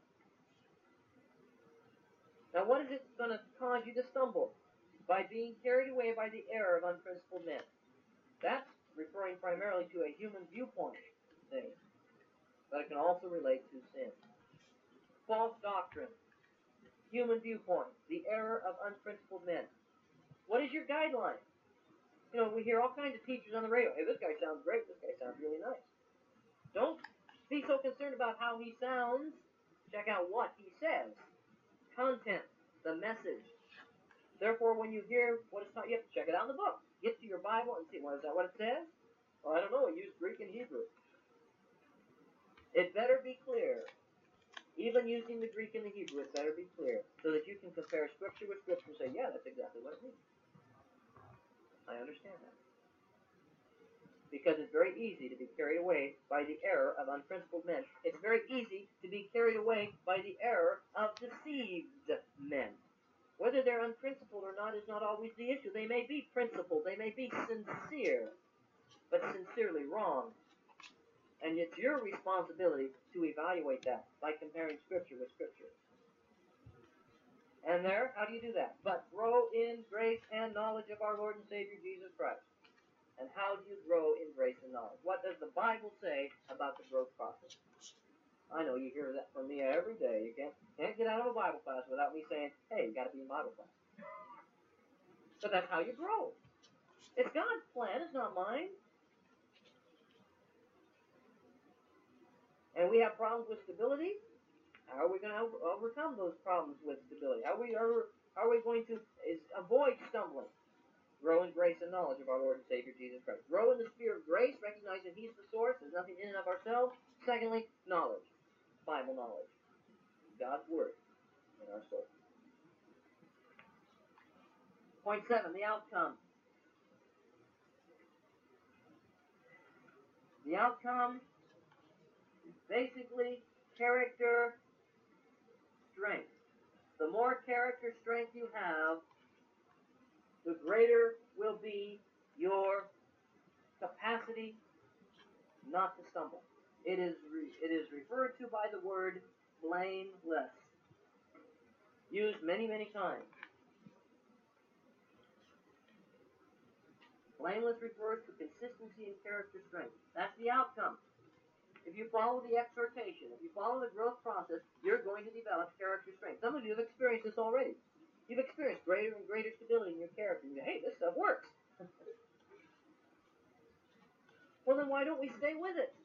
Now, what is it going to cause you to stumble? By being carried away by the error of unprincipled men. That's referring primarily to a human viewpoint thing, but it can also relate to sin. False doctrine, human viewpoint, the error of unprincipled men. What is your guideline? You know, we hear all kinds of teachers on the radio. Hey, this guy sounds great. This guy sounds really nice. Don't be so concerned about how he sounds. Check out what he says. Content, the message. Therefore, when you hear what is taught, you have to check it out in the book. Get to your Bible and see, well, is that what it says? Well, I don't know. It used Greek and Hebrew. It better be clear. Even using the Greek and the Hebrew, it better be clear, so that you can compare Scripture with Scripture and say, yeah, that's exactly what it means. I understand that. Because it's very easy to be carried away by the error of unprincipled men. It's very easy to be carried away by the error of deceived men. Whether they're unprincipled or not is not always the issue. They may be principled, they may be sincere, but sincerely wrong. And it's your responsibility to evaluate that by comparing Scripture with Scripture. And there, how do you do that? But grow in grace and knowledge of our Lord and Savior Jesus Christ. And how do you grow in grace and knowledge? What does the Bible say about the growth process? I know you hear that from me every day. You can't get out of a Bible class without me saying, hey, you got to be in Bible class. But that's how you grow. It's God's plan, it's not mine. And we have problems with stability. How are we going to overcome those problems with stability? How are we going to avoid stumbling? Grow in grace and knowledge of our Lord and Savior Jesus Christ. Grow in the sphere of grace, recognize that He's the source, there's nothing in and of ourselves. Secondly, knowledge. Bible knowledge. God's Word in our soul. Point 7, the outcome. The outcome is basically character strength. The more character strength you have, the greater will be your capacity not to stumble. It is referred to by the word blameless, used many, many times. Blameless refers to consistency and character strength. That's the outcome. If you follow the exhortation, if you follow the growth process, you're going to develop character strength. Some of you have experienced this already. You've experienced greater and greater stability in your character. You go, hey, this stuff works. Well, then why don't we stay with it?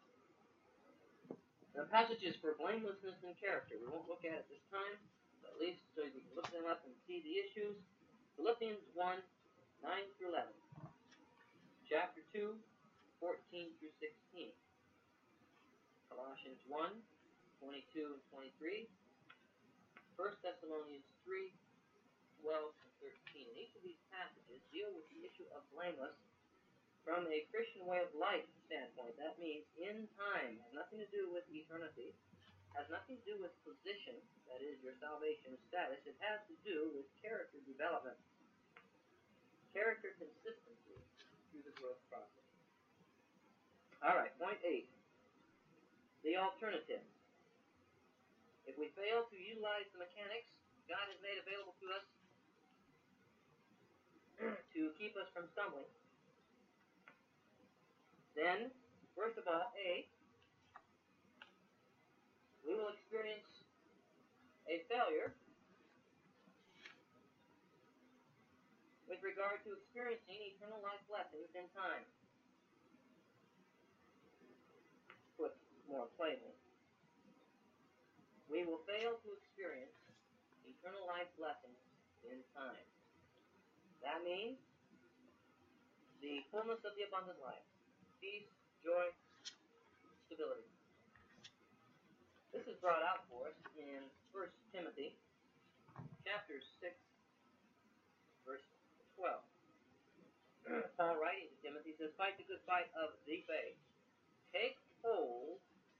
The passages for blamelessness and character. We won't look at it this time, but at least so you can look them up and see the issues. Philippians 1, 9 through 11. Chapter 2, 14 through 16. Colossians 1, 22 and 23. 1 Thessalonians 3, 12 and 13. And each of these passages deal with the issue of blameless from a Christian way of life standpoint. That means in time. Has nothing to do with eternity. Has nothing to do with position, that is your salvation status. It has to do with character development. Character consistency through the growth process. Alright, point 8. The alternative. If If we fail to utilize the mechanics God has made available to us to keep us from stumbling, then, first of all, we will experience a failure with regard to experiencing eternal life blessings in time. Put more plainly, we will fail to experience eternal life blessings in time. That means the fullness of the abundant life, peace, joy, stability. This is brought out for us in 1 Timothy chapter 6, verse 12. Paul writing to Timothy says, "Fight the good fight of the faith. Take hold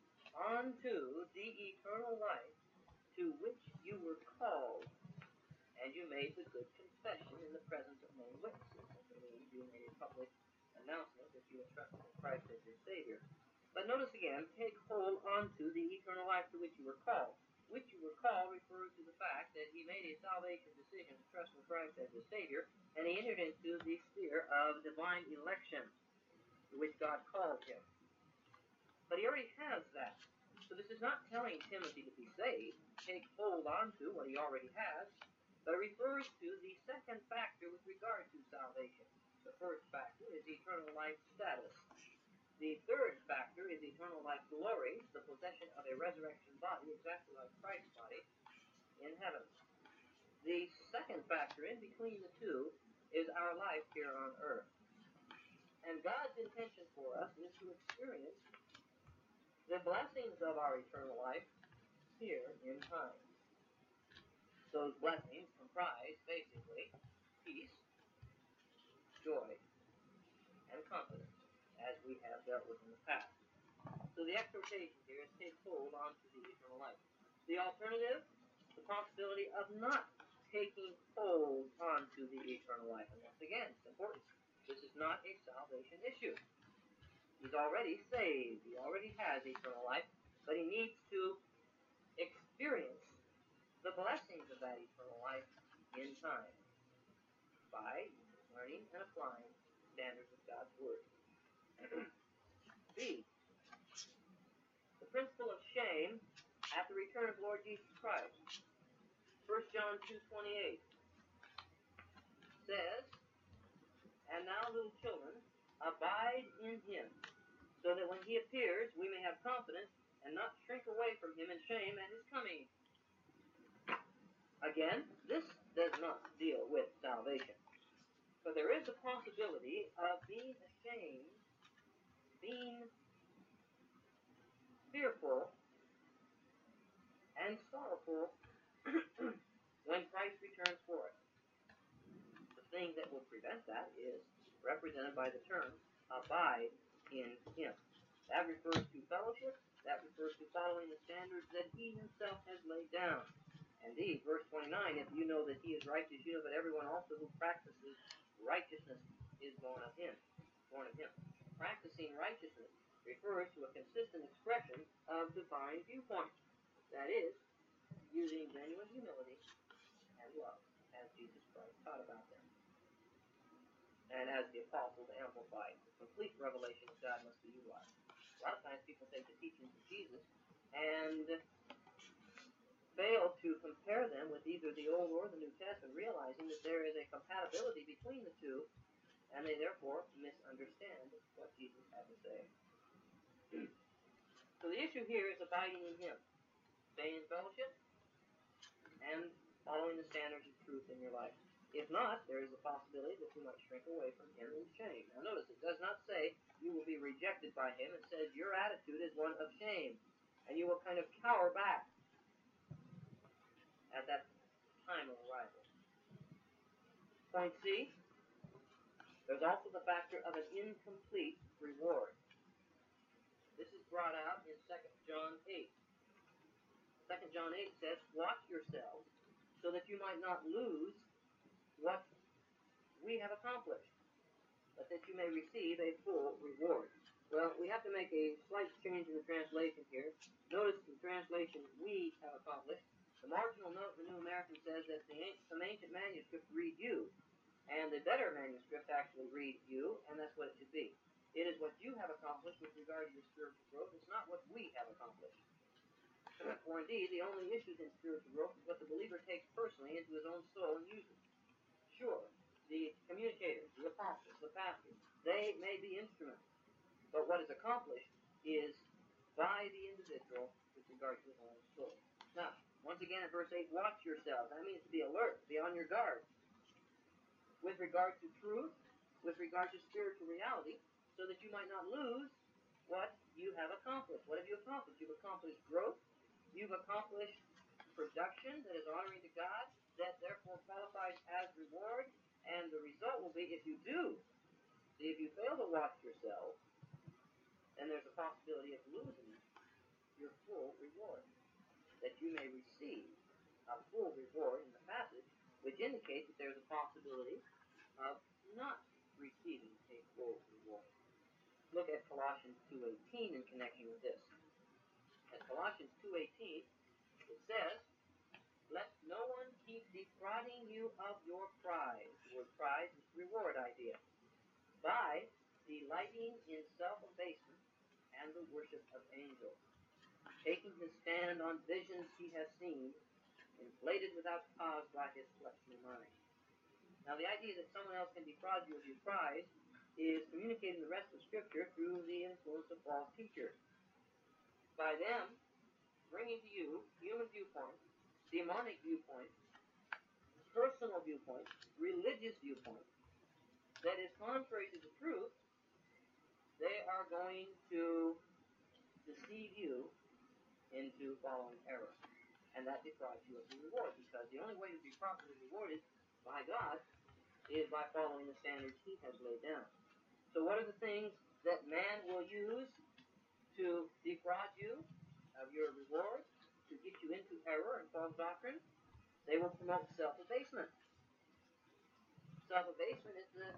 unto the eternal life to which you were called, and you made the good confession in the presence of many witnesses." That means you made a public announcement that you had trusted in Christ as your Savior. But notice again, take hold unto the eternal life to which you were called. Which you were called refers to the fact that he made a salvation decision to trust in Christ as his Savior, and he entered into the sphere of divine election, to which God called him. But he already has that. So this is not telling Timothy to be saved, take hold onto what he already has, but it refers to the second factor with regard to salvation. The first factor is eternal life status. The third factor is eternal life glory, the possession of a resurrection body, exactly like Christ's body, in heaven. The second factor in between the two is our life here on earth. And God's intention for us is to experience the blessings of our eternal life here in time. Those blessings comprise, basically, peace, joy, and confidence, as we have dealt with in the past. So the exhortation here is take hold onto the eternal life. The alternative, the possibility of not taking hold onto the eternal life. And once again, it's important. This is not a salvation issue. He's already saved. He already has eternal life. But he needs to experience the blessings of that eternal life in time by learning and applying standards of God's Word. B, the principle of shame at the return of Lord Jesus Christ. 1 John 2:28 says, "And now, little children, abide in him, so that when he appears, we may have confidence and not shrink away from him in shame at his coming." Again, this does not deal with salvation. But there is a possibility of being ashamed, being fearful, and sorrowful when Christ returns for us. The thing that will prevent that is represented by the term, abide in him. That refers to fellowship. That refers to following the standards that he himself has laid down. Indeed, verse 29, "If you know that he is righteous, you know that everyone also who practices righteousness is born of him." Born of him. Practicing righteousness refers to a consistent expression of divine viewpoint. That is, using genuine humility and love, as Jesus Christ taught about them. And as the apostles amplified, the complete revelation of God must be utilized. A lot of times people take the teachings of Jesus and fail to compare them with either the Old or the New Testament, realizing that there is a compatibility between the two, and they therefore misunderstand what Jesus had to say. So the issue here is abiding in him, staying in fellowship, and following the standards of truth in your life. If not, there is a possibility that you might shrink away from him in shame. Now notice, it does not say you will be rejected by him. It says your attitude is one of shame, and you will kind of cower back at that time of arrival. Point C, there's also the factor of an incomplete reward. This is brought out in 2 John 8. 2 John 8 says, "Watch yourselves, so that you might not lose what we have accomplished, but that you may receive a full reward." Well, we have to make a slight change in the translation here. Notice the translation, "we have accomplished." accomplished. The marginal note in the New American says that some ancient manuscripts read you, and the better manuscripts actually read you, and that's what it should be. It is what you have accomplished with regard to your spiritual growth. It's not what we have accomplished. For indeed, the only issues in spiritual growth is what the believer takes personally into his own soul and uses. Sure, the communicators, the apostles, the pastors, they may be instruments, but what is accomplished is by the individual with regard to his own soul. Now, once again in verse 8, watch yourselves. That means to be alert, be on your guard. With regard to truth, with regard to spiritual reality, so that you might not lose what you have accomplished. What have you accomplished? You've accomplished growth. You've accomplished production that is honoring to God, that therefore qualifies as reward, and the result will be, if you do, if you fail to watch yourself, then there's a possibility of losing your full reward, that you may receive a full reward in the passage, which indicates that there's a possibility of not receiving a full reward. Look at Colossians 2:18 in connection with this. At Colossians 2:18, it says, let no one keep defrauding you of your prize. The word prize is the reward idea. By delighting in self-abasement and the worship of angels, taking his stand on visions he has seen, inflated without cause by his fleshly mind. Now, the idea that someone else can defraud you of your prize is communicating the rest of Scripture through the influence of false teachers. By them bringing to you human viewpoints, demonic viewpoints, personal viewpoints, religious viewpoints, that is contrary to the truth, they are going to deceive you into following error. And that deprives you of the reward, because the only way to be properly rewarded by God is by following the standards he has laid down. So what are the things that man will use to defraud you of your reward, to get you into error and false doctrine? They will promote self-abasement. Self-abasement is the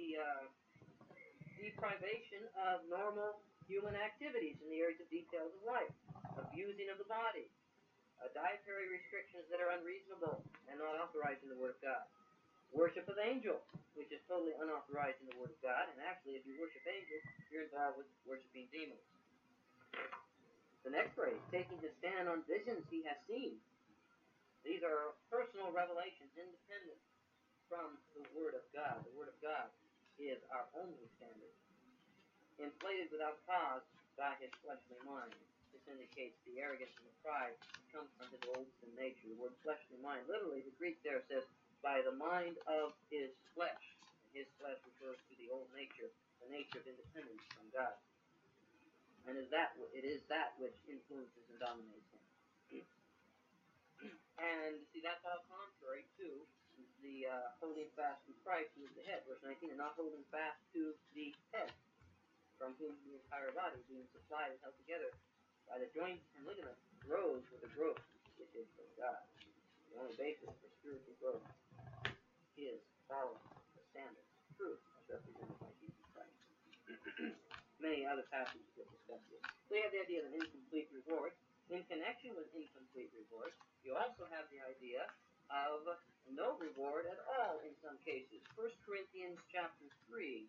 deprivation of normal human activities in the areas of details of life, abusing of the body, dietary restrictions that are unreasonable and not authorized in the Word of God, worship of angels, which is totally unauthorized in the Word of God, and actually if you worship angels, you're involved with worshiping demons. The next phrase, taking his stand on visions he has seen. These are personal revelations independent from the Word of God. The Word of God is our only standard. Inflated without cause by his fleshly mind. This indicates the arrogance and the pride that comes from his old sin nature. The word fleshly mind, literally the Greek there says, by the mind of his flesh. And his flesh refers to the old nature, the nature of independence from God. And it is that which influences and dominates him. And see, that's all contrary to the holding fast to Christ, who is the head. Verse 19, and not holding fast to the head, from whom the entire body, being supplied and held together by the joints and ligaments, grows with the growth which is from God. The only basis for spiritual growth is following the standards of truth as represented by Jesus Christ. Many other passages that discuss this. So you have the idea of an incomplete reward. In connection with incomplete reward, you also have the idea of no reward at all in some cases. 1 Corinthians chapter 3,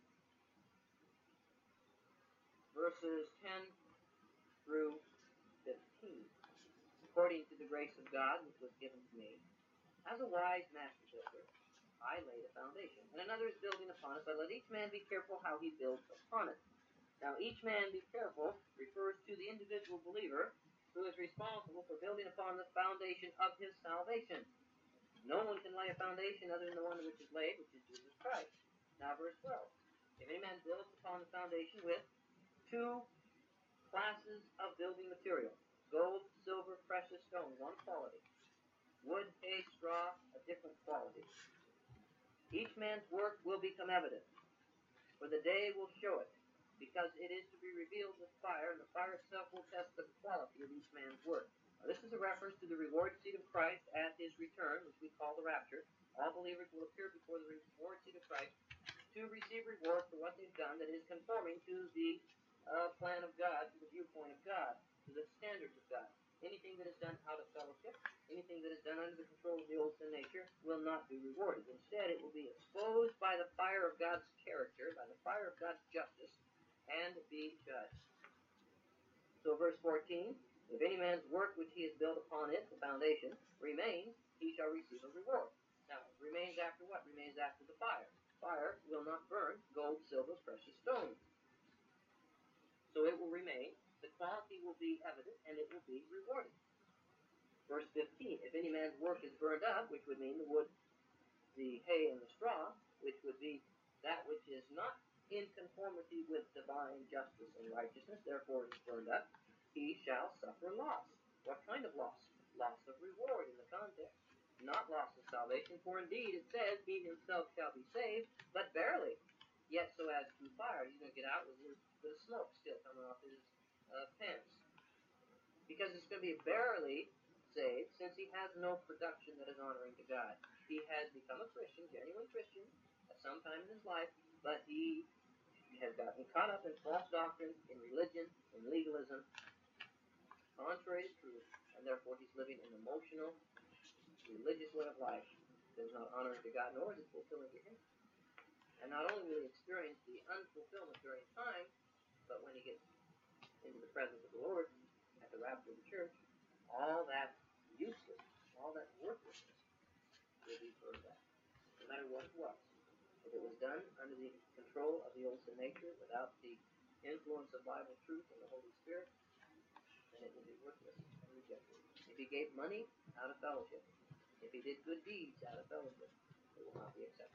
verses 10 through 15. According to the grace of God which was given to me, as a wise master builder, I laid a foundation, and another is building upon it, but let each man be careful how he builds upon it. Now, each man be careful refers to the individual believer who is responsible for building upon the foundation of his salvation. No one can lay a foundation other than the one which is laid, which is Jesus Christ. Now, verse 12. If any man builds upon the foundation with two classes of building material, gold, silver, precious stone, one quality, wood, hay, straw, a different quality, each man's work will become evident, for the day will show it, because it is to be revealed with fire, and the fire itself will test the quality of each man's work. Now, this is a reference to the reward seat of Christ at his return, which we call the rapture. All believers will appear before the reward seat of Christ to receive reward for what they've done that is conforming to the plan of God, to the viewpoint of God, to the standards of God. Anything that is done out of fellowship anything that is done under the control of the old sin nature will not be rewarded. Instead, it will be exposed by the fire of God's character, by the fire of God's justice, and be judged. So verse 14, if any man's work which he has built upon it, the foundation, remains, he shall receive a reward. Now, remains after what? Remains after the fire. Fire will not burn gold, silver, precious stones. So it will remain, the quality will be evident, and it will be rewarded. Verse 15, if any man's work is burned up, which would mean the wood, the hay, and the straw, which would be that which is not in conformity with divine justice and righteousness, therefore is burned up, he shall suffer loss. What kind of loss? Loss of reward in the context. Not loss of salvation, for indeed it says, he himself shall be saved, but barely. Yet so as through fire, he's going to get out with a bit of smoke still coming off his pants. Because it's going to be barely saved, since he has no production that is honoring to God. He has become a Christian, genuine Christian, at some time in his life, but he has gotten caught up in false doctrine, in religion, in legalism, contrary to truth, and therefore he's living an emotional, religious way of life that is not honoring to God, nor is it fulfilling to him. And not only will he experience the unfulfillment during time, but when he gets into the presence of the Lord at the rapture of the church, all that useless, all that worthlessness will be burned out, no matter what it was. If it was done under the control of the old sin nature, without the influence of Bible truth and the Holy Spirit, then it will be worthless and rejected. If he gave money, out of fellowship. If he did good deeds, out of fellowship, it will not be accepted.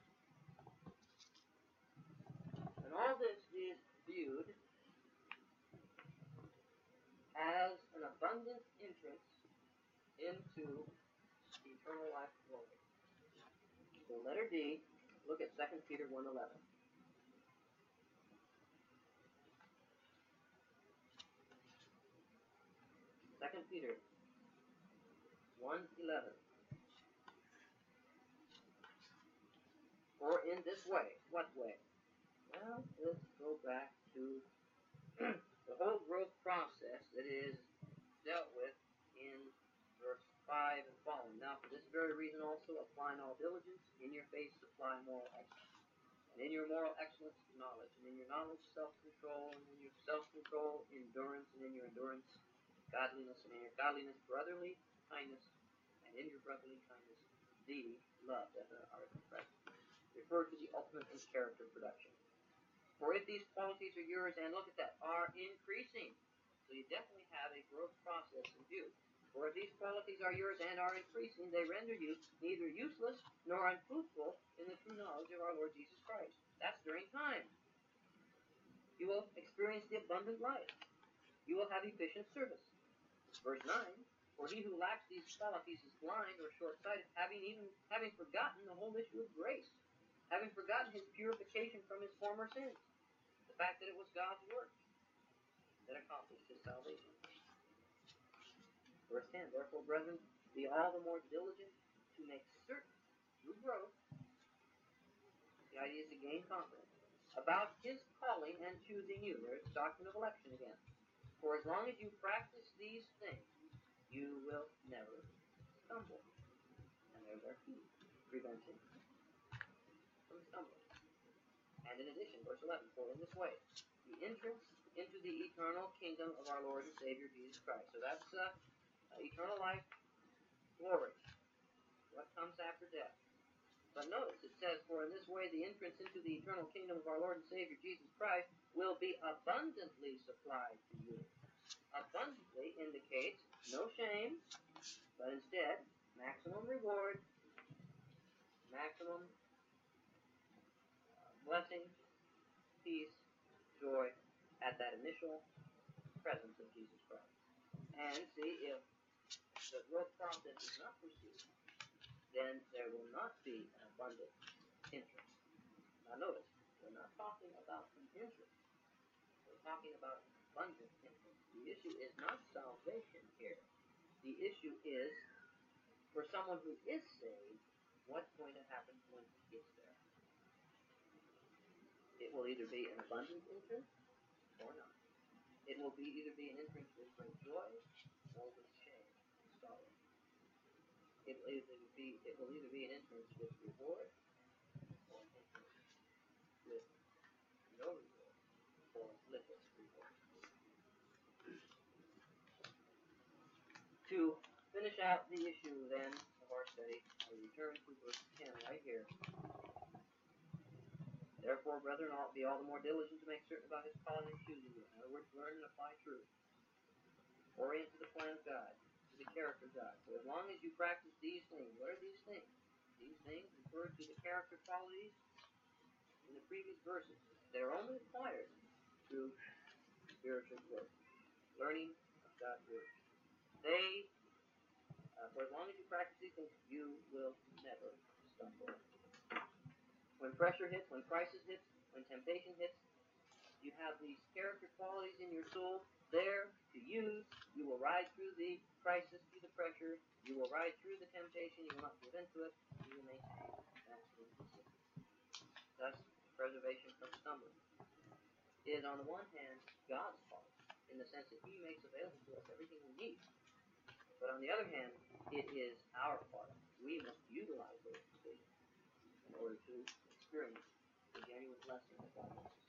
And all this is viewed as an abundant entrance into eternal life glory. So letter D, look at 2 Peter 1:11. 2 Peter 1:11. For in this way, what way? Well, let's go back to the whole growth process that is dealt with in verse 5 and following. Now, for this very reason also, applying all diligence, in your faith supply moral excellence. And in your moral excellence, knowledge. And in your knowledge, self-control. And in your self-control, endurance. And in your endurance, godliness. And in your godliness, brotherly kindness. And in your brotherly kindness, the love. That's an article present. Refer to the ultimate in character production. For if these qualities are yours, and look at that, are increasing. So you definitely have a growth process in view. For if these qualities are yours and are increasing, they render you neither useless nor unfruitful in the true knowledge of our Lord Jesus Christ. That's during time. You will experience the abundant life. You will have efficient service. Verse 9, for he who lacks these qualities is blind or short-sighted, having forgotten the whole issue of grace, having forgotten his purification from his former sins, the fact that it was God's work that accomplished his salvation. Verse 10, therefore, brethren, be all the more diligent to make certain, through growth, the idea is to gain confidence, about his calling and choosing you. There's the doctrine of election again. For as long as you practice these things, you will never stumble. And there's our key, prevention from stumbling. And in addition, verse 11, for in this way, the entrance into the eternal kingdom of our Lord and Savior Jesus Christ. So that's eternal life, glory, what comes after death. But notice, it says, for in this way the entrance into the eternal kingdom of our Lord and Savior Jesus Christ will be abundantly supplied to you. Abundantly indicates no shame, but instead maximum reward, maximum blessing, peace, joy at that initial presence of Jesus Christ. And see, if the growth process is not pursued, then there will not be an abundant entrance. Now notice, we're not talking about an entrance. We're talking about abundant entrance. The issue is not salvation here. The issue is, for someone who is saved, what's going to happen when he gets there? It will either be an abundant entrance or not. It will either be an entrance with great joy or with shame and sorrow. it will either be an entrance with reward or an entrance with no reward or little reward. To finish out the issue then of our study, I return to verse 10 right here. Therefore, brethren, ought be all the more diligent to make certain about his calling and choosing you. In other words, learn and apply truth. Orient to the plan of God, to the character of God. For as long as you practice these things, what are these things? These things refer to the character qualities in the previous verses. They're only acquired through spiritual growth, learning of God's word. For as long as you practice these things, you will never stumble. When pressure hits, when crisis hits, when temptation hits, you have these character qualities in your soul there to use. You will ride through the crisis, through the pressure. You will ride through the temptation. You will not give into it. You will maintain that inconsistency. Thus, preservation from stumbling is, on the one hand, God's part, in the sense that he makes available to us everything we need. But on the other hand, it is our part. We must utilize those provisions in order to experience the genuine blessing that God wants us